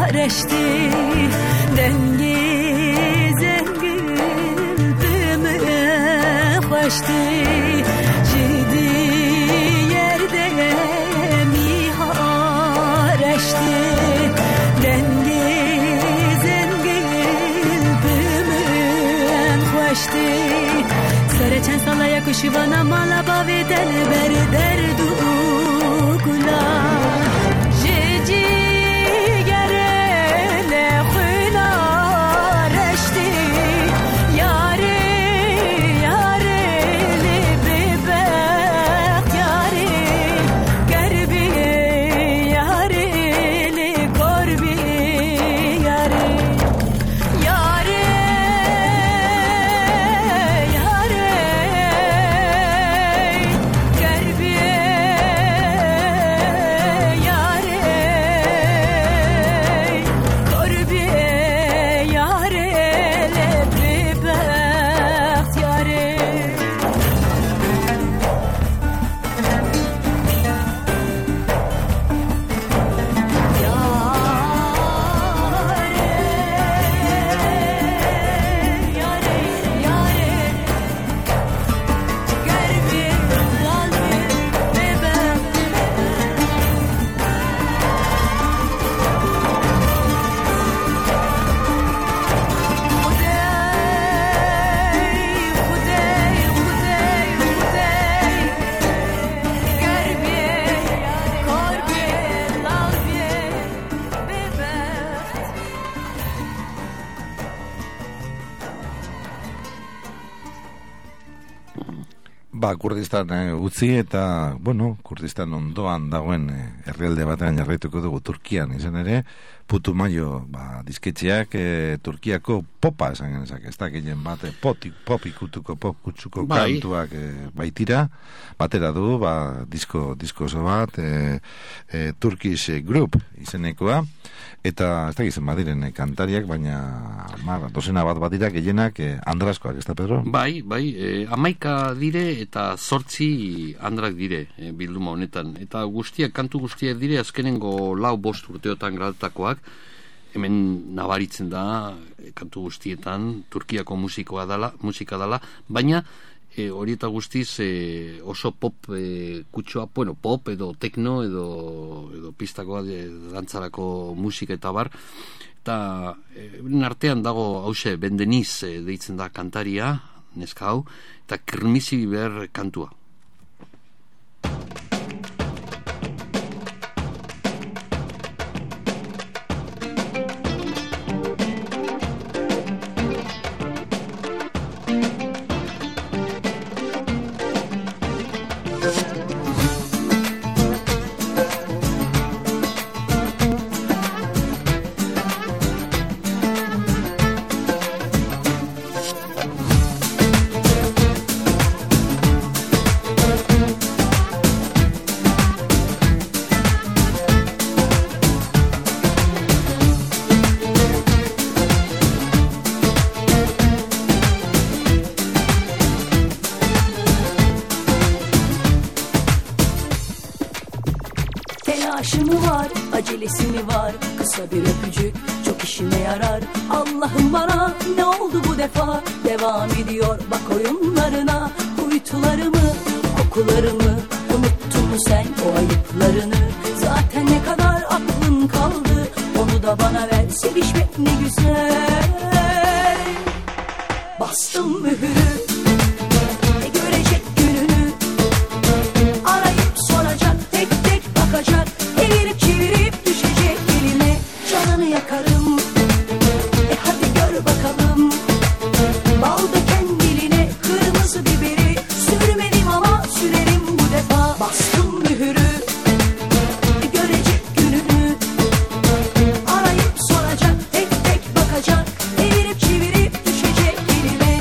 [SPEAKER 15] رشتی دنگی زنگل بمه خوشتی جدی یرده میها رشتی دنگی زنگل بمه خوشتی سر چند ساله یکوشی بنا مالا باوی دل بر دردو گلا
[SPEAKER 1] Kurdistan utzi eta, bueno, Kurdistan ondoan dagoen herrialde batean jarraituko dugu Turkian, izan ere, Putumayo disketxeak Turkiako popa esan genezak, ez da gehien bat pop ikutuko, pop kutsuko kantuak baitira, batera du, disko oso bat, Turkish Group izenekoa, eta ez da gizen badiren kantariak, baina dozena bat badira gehienak andraskoak, ez da, Pedro?
[SPEAKER 2] Bai, 11 dire eta 8 andrak dire bilduma honetan, eta kantu guztiak dire azkenengo 4-5 urteotan gradatakoak. Hemen nabaritzen da kantu guztietan Turkiako musika dala, baina hori eta guztiz oso pop kutsua, pop edo tekno edo pistakoa dantzarako musika eta bar, eta artean dago hause Bendeniz deitzen da kantaria, neska hau, eta Kırmızı Biber kantua.
[SPEAKER 16] Telaşı mı var, acelesi mi var? Kısa bir öpücük çok işime yarar. Allah'ım bana ne oldu bu defa? Devam ediyor bak oyunlarına. Kuytularımı, kokularımı unuttun mu sen o ayıplarını? Zaten ne kadar aklın kaldı, onu da bana ver. Sevişmek ne güzel. Bastım mühürü, görecek gününü. Arayıp soracak, tek tek bakacak. Evirip çevirip düşecek elime. Canını yakarım, hadi gör bakalım. Bal döken diline kırmızı biberi. Sürmedim ama sürerim bu defa. Bastım mühürü, görecek gününü. Arayıp soracak, tek tek bakacak. Evirip çevirip düşecek elime.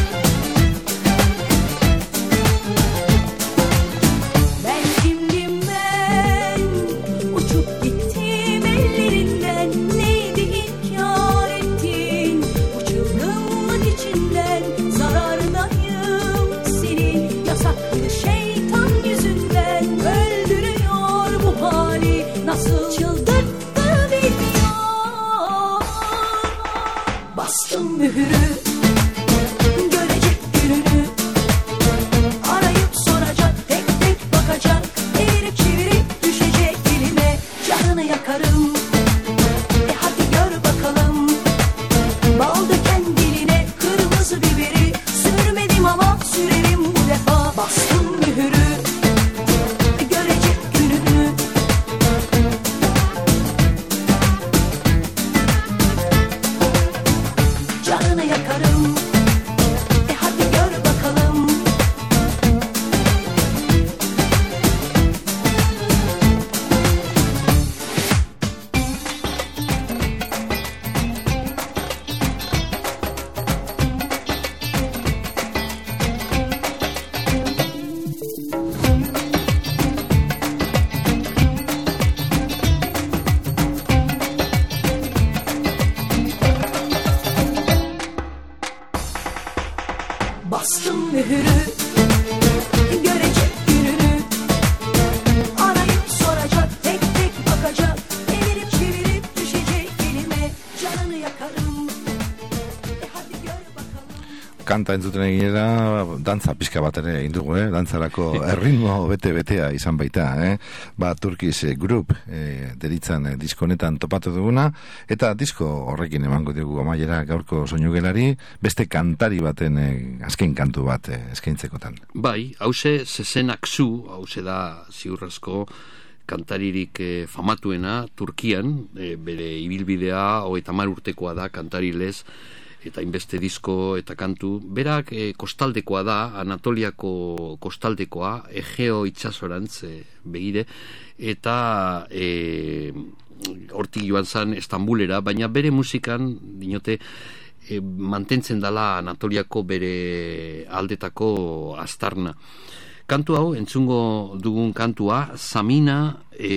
[SPEAKER 16] Ben kimdim
[SPEAKER 1] kanta entzuten eginera, dantza pixka bat ere egin dugu, dantzarako erritmo bete-betea izan baita, Turkish Group deritzan diskonetan topatu duguna, eta disko horrekin emango dugu amaiera gaurko soinugelari, beste kantari baten azken kantu bat eskaintzekotan.
[SPEAKER 2] Bai, hause Sezen Aksu, hause da ziurrezko kantaririk famatuena Turkian, bere ibilbidea 30 urtekoa da kantari lez, eta inbeste disko eta kantu. Berak kostaldekoa da, Anatoliako kostaldekoa, Egeo itsasorantz begire, eta hortik joan zan Estambulera, baina bere musikan dinote mantentzen dala Anatoliako bere aldetako aztarna. Kantu hau, entzungo dugun kantua, Sanima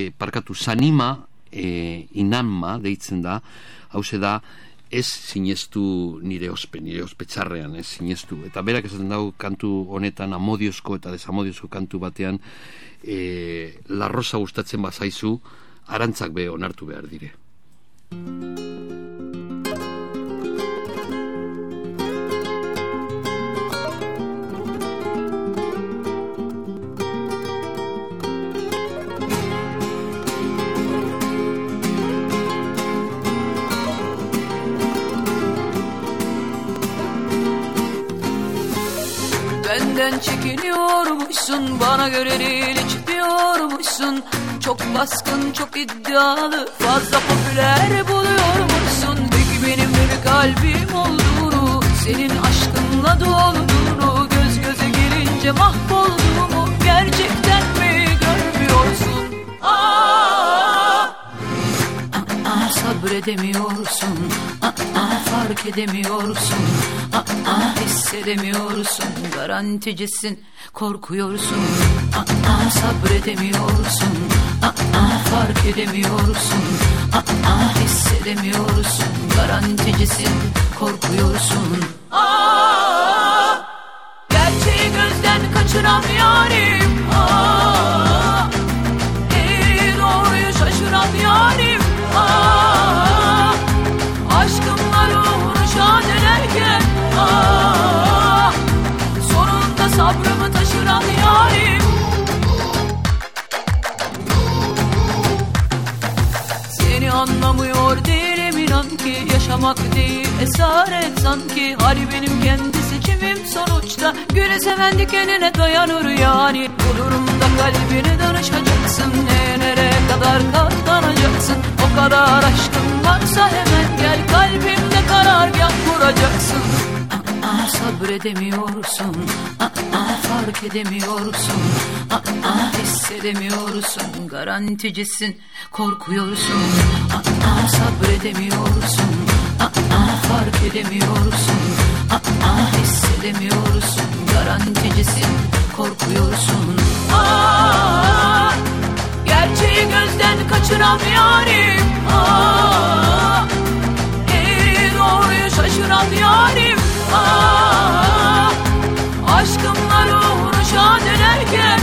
[SPEAKER 2] Inanma deitzen da, hause da, ez sinestu nire ospetxarrean, ez sinestu. Eta berak esaten dago kantu honetan amodiozko eta desamodiozko kantu batean La Rosa gustatzen bazaizu, arantzak be onartu behar dire.
[SPEAKER 17] Benden çekiniyormuşsun, bana göre değil hiç diyormuşsun. Çok baskın, çok iddialı, fazla popüler buluyormuşsun. Peki benim bir kalbim olduğunu, senin aşkınla dolduğunu, göz göze gelince mahvolduğumu gerçekten mi görmüyorsun? Sabredemiyorsun, fark edemiyorsun, hissedemiyorsun, garanticisin, korkuyorsun, sabredemiyorsun, fark edemiyorsun, hissedemiyorsun, garanticisin, korkuyorsun. Gerçeği gözden kaçıran yarim, eğri doğruyu şaşıran yarim, aşkımla ruhunu şad ederken, sonunda sabrımı taşıran yarim. Seni anlamıyor değilim inan ki, yaşamak değil esaret sanki. Hali benim kendi seçimim sonuçta, güle seven dikenine dayanır yani. Bu durumda kalbine danışacaksın, nereye kadar katlanacaksın? O kadar aşkın varsa hemen gel, kalbimde karargah kuracaksın. Sabredemiyorsun, fark edemiyorsun, hissedemiyorsun, garanticisin, korkuyorsun. Sabredemiyorsun, fark edemiyorsun, hissedemiyorsun, garanticisin, korkuyorsun. Gerçeği gözden kaçıran yarim, eğri doğruyu şaşıran yarim, aşkımla ruhunu şad ederken,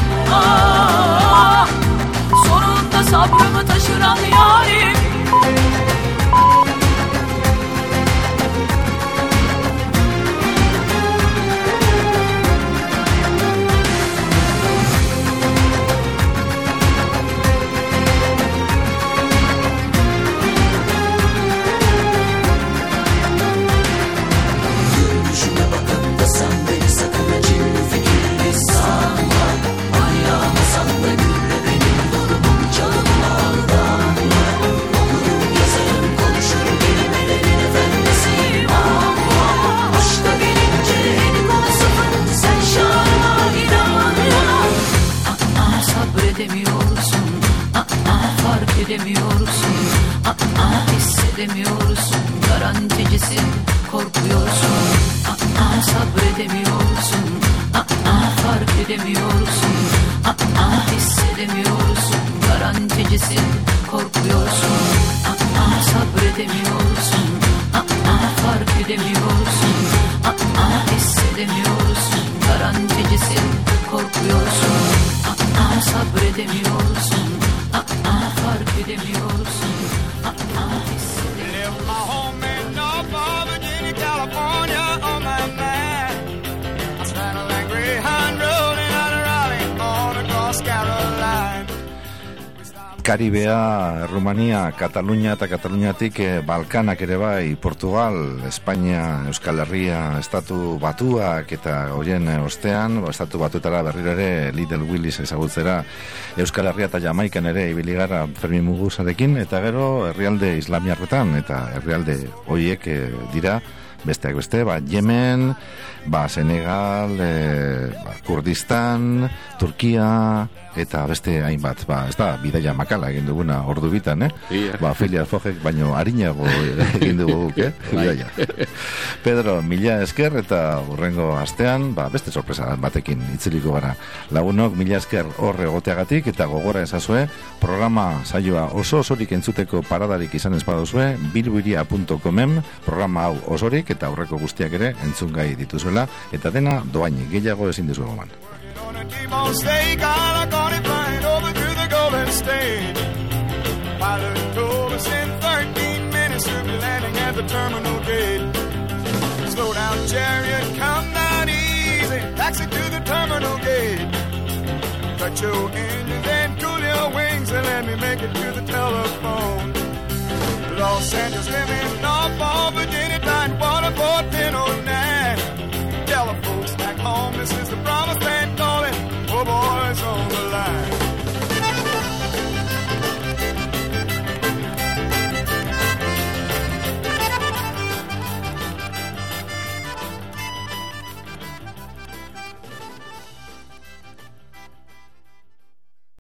[SPEAKER 17] sonunda sabrımı taşıran yarim. Edemiyorsun, hissedemiyorsun, garanticisin, korkuyorsun. Sabredemiyorsun, fark edemiyorsun, hissedemiyorsun, garanticisin, korkuyorsun. Sabredemiyorsun, fark edemiyorsun, hissedemiyorsun, garanticisin, korkuyorsun. Sabredemiyorsun, fark edemiyorsun,
[SPEAKER 3] Left my home in Norfolk, Virginia, California on my mind.
[SPEAKER 1] Karibea, Rumania, Katalunia eta Kataluniatik Balkanak ere bai, Portugal, Espainia, Euskal Herria, Estatu Batuak eta horien ostean, Estatu Batuetara berriro ere Little Willis ezagutzera Euskal Herria eta Jamaikan ere ibili gara Fermin Muguzarekin, eta gero herrialde islamiarretan eta herrialde horiek dira besteak beste, Yemen, Senegal, Kurdistan, Turkia eta beste hainbat, ez da bidaia makala egin duguna ordu bitan, Phileas Foggek baino harinago egin dugu, bidaia. Pedro, mila esker eta hurrengo astean, beste sorpresa batekin itziliko gara. Lagunok, mila esker horre egoteagatik eta gogora ezazue, programa saioa oso-osorik entzuteko paradarik izan espadozue, bilbiria.comen, programa hau osorik eta aurreko guztiak ere entzungai dituzuela, eta dena doainik gehiago ezin dizuegu man.
[SPEAKER 3] T-bone steak, I got it flying over to the Golden State. Pilot told us in 13 minutes we'll be landing at the terminal gate. Slow down, chariot, come down easy. Taxi to the terminal gate. Cut your engines and cool your wings and let me make it to the telephone. Los Angeles, let me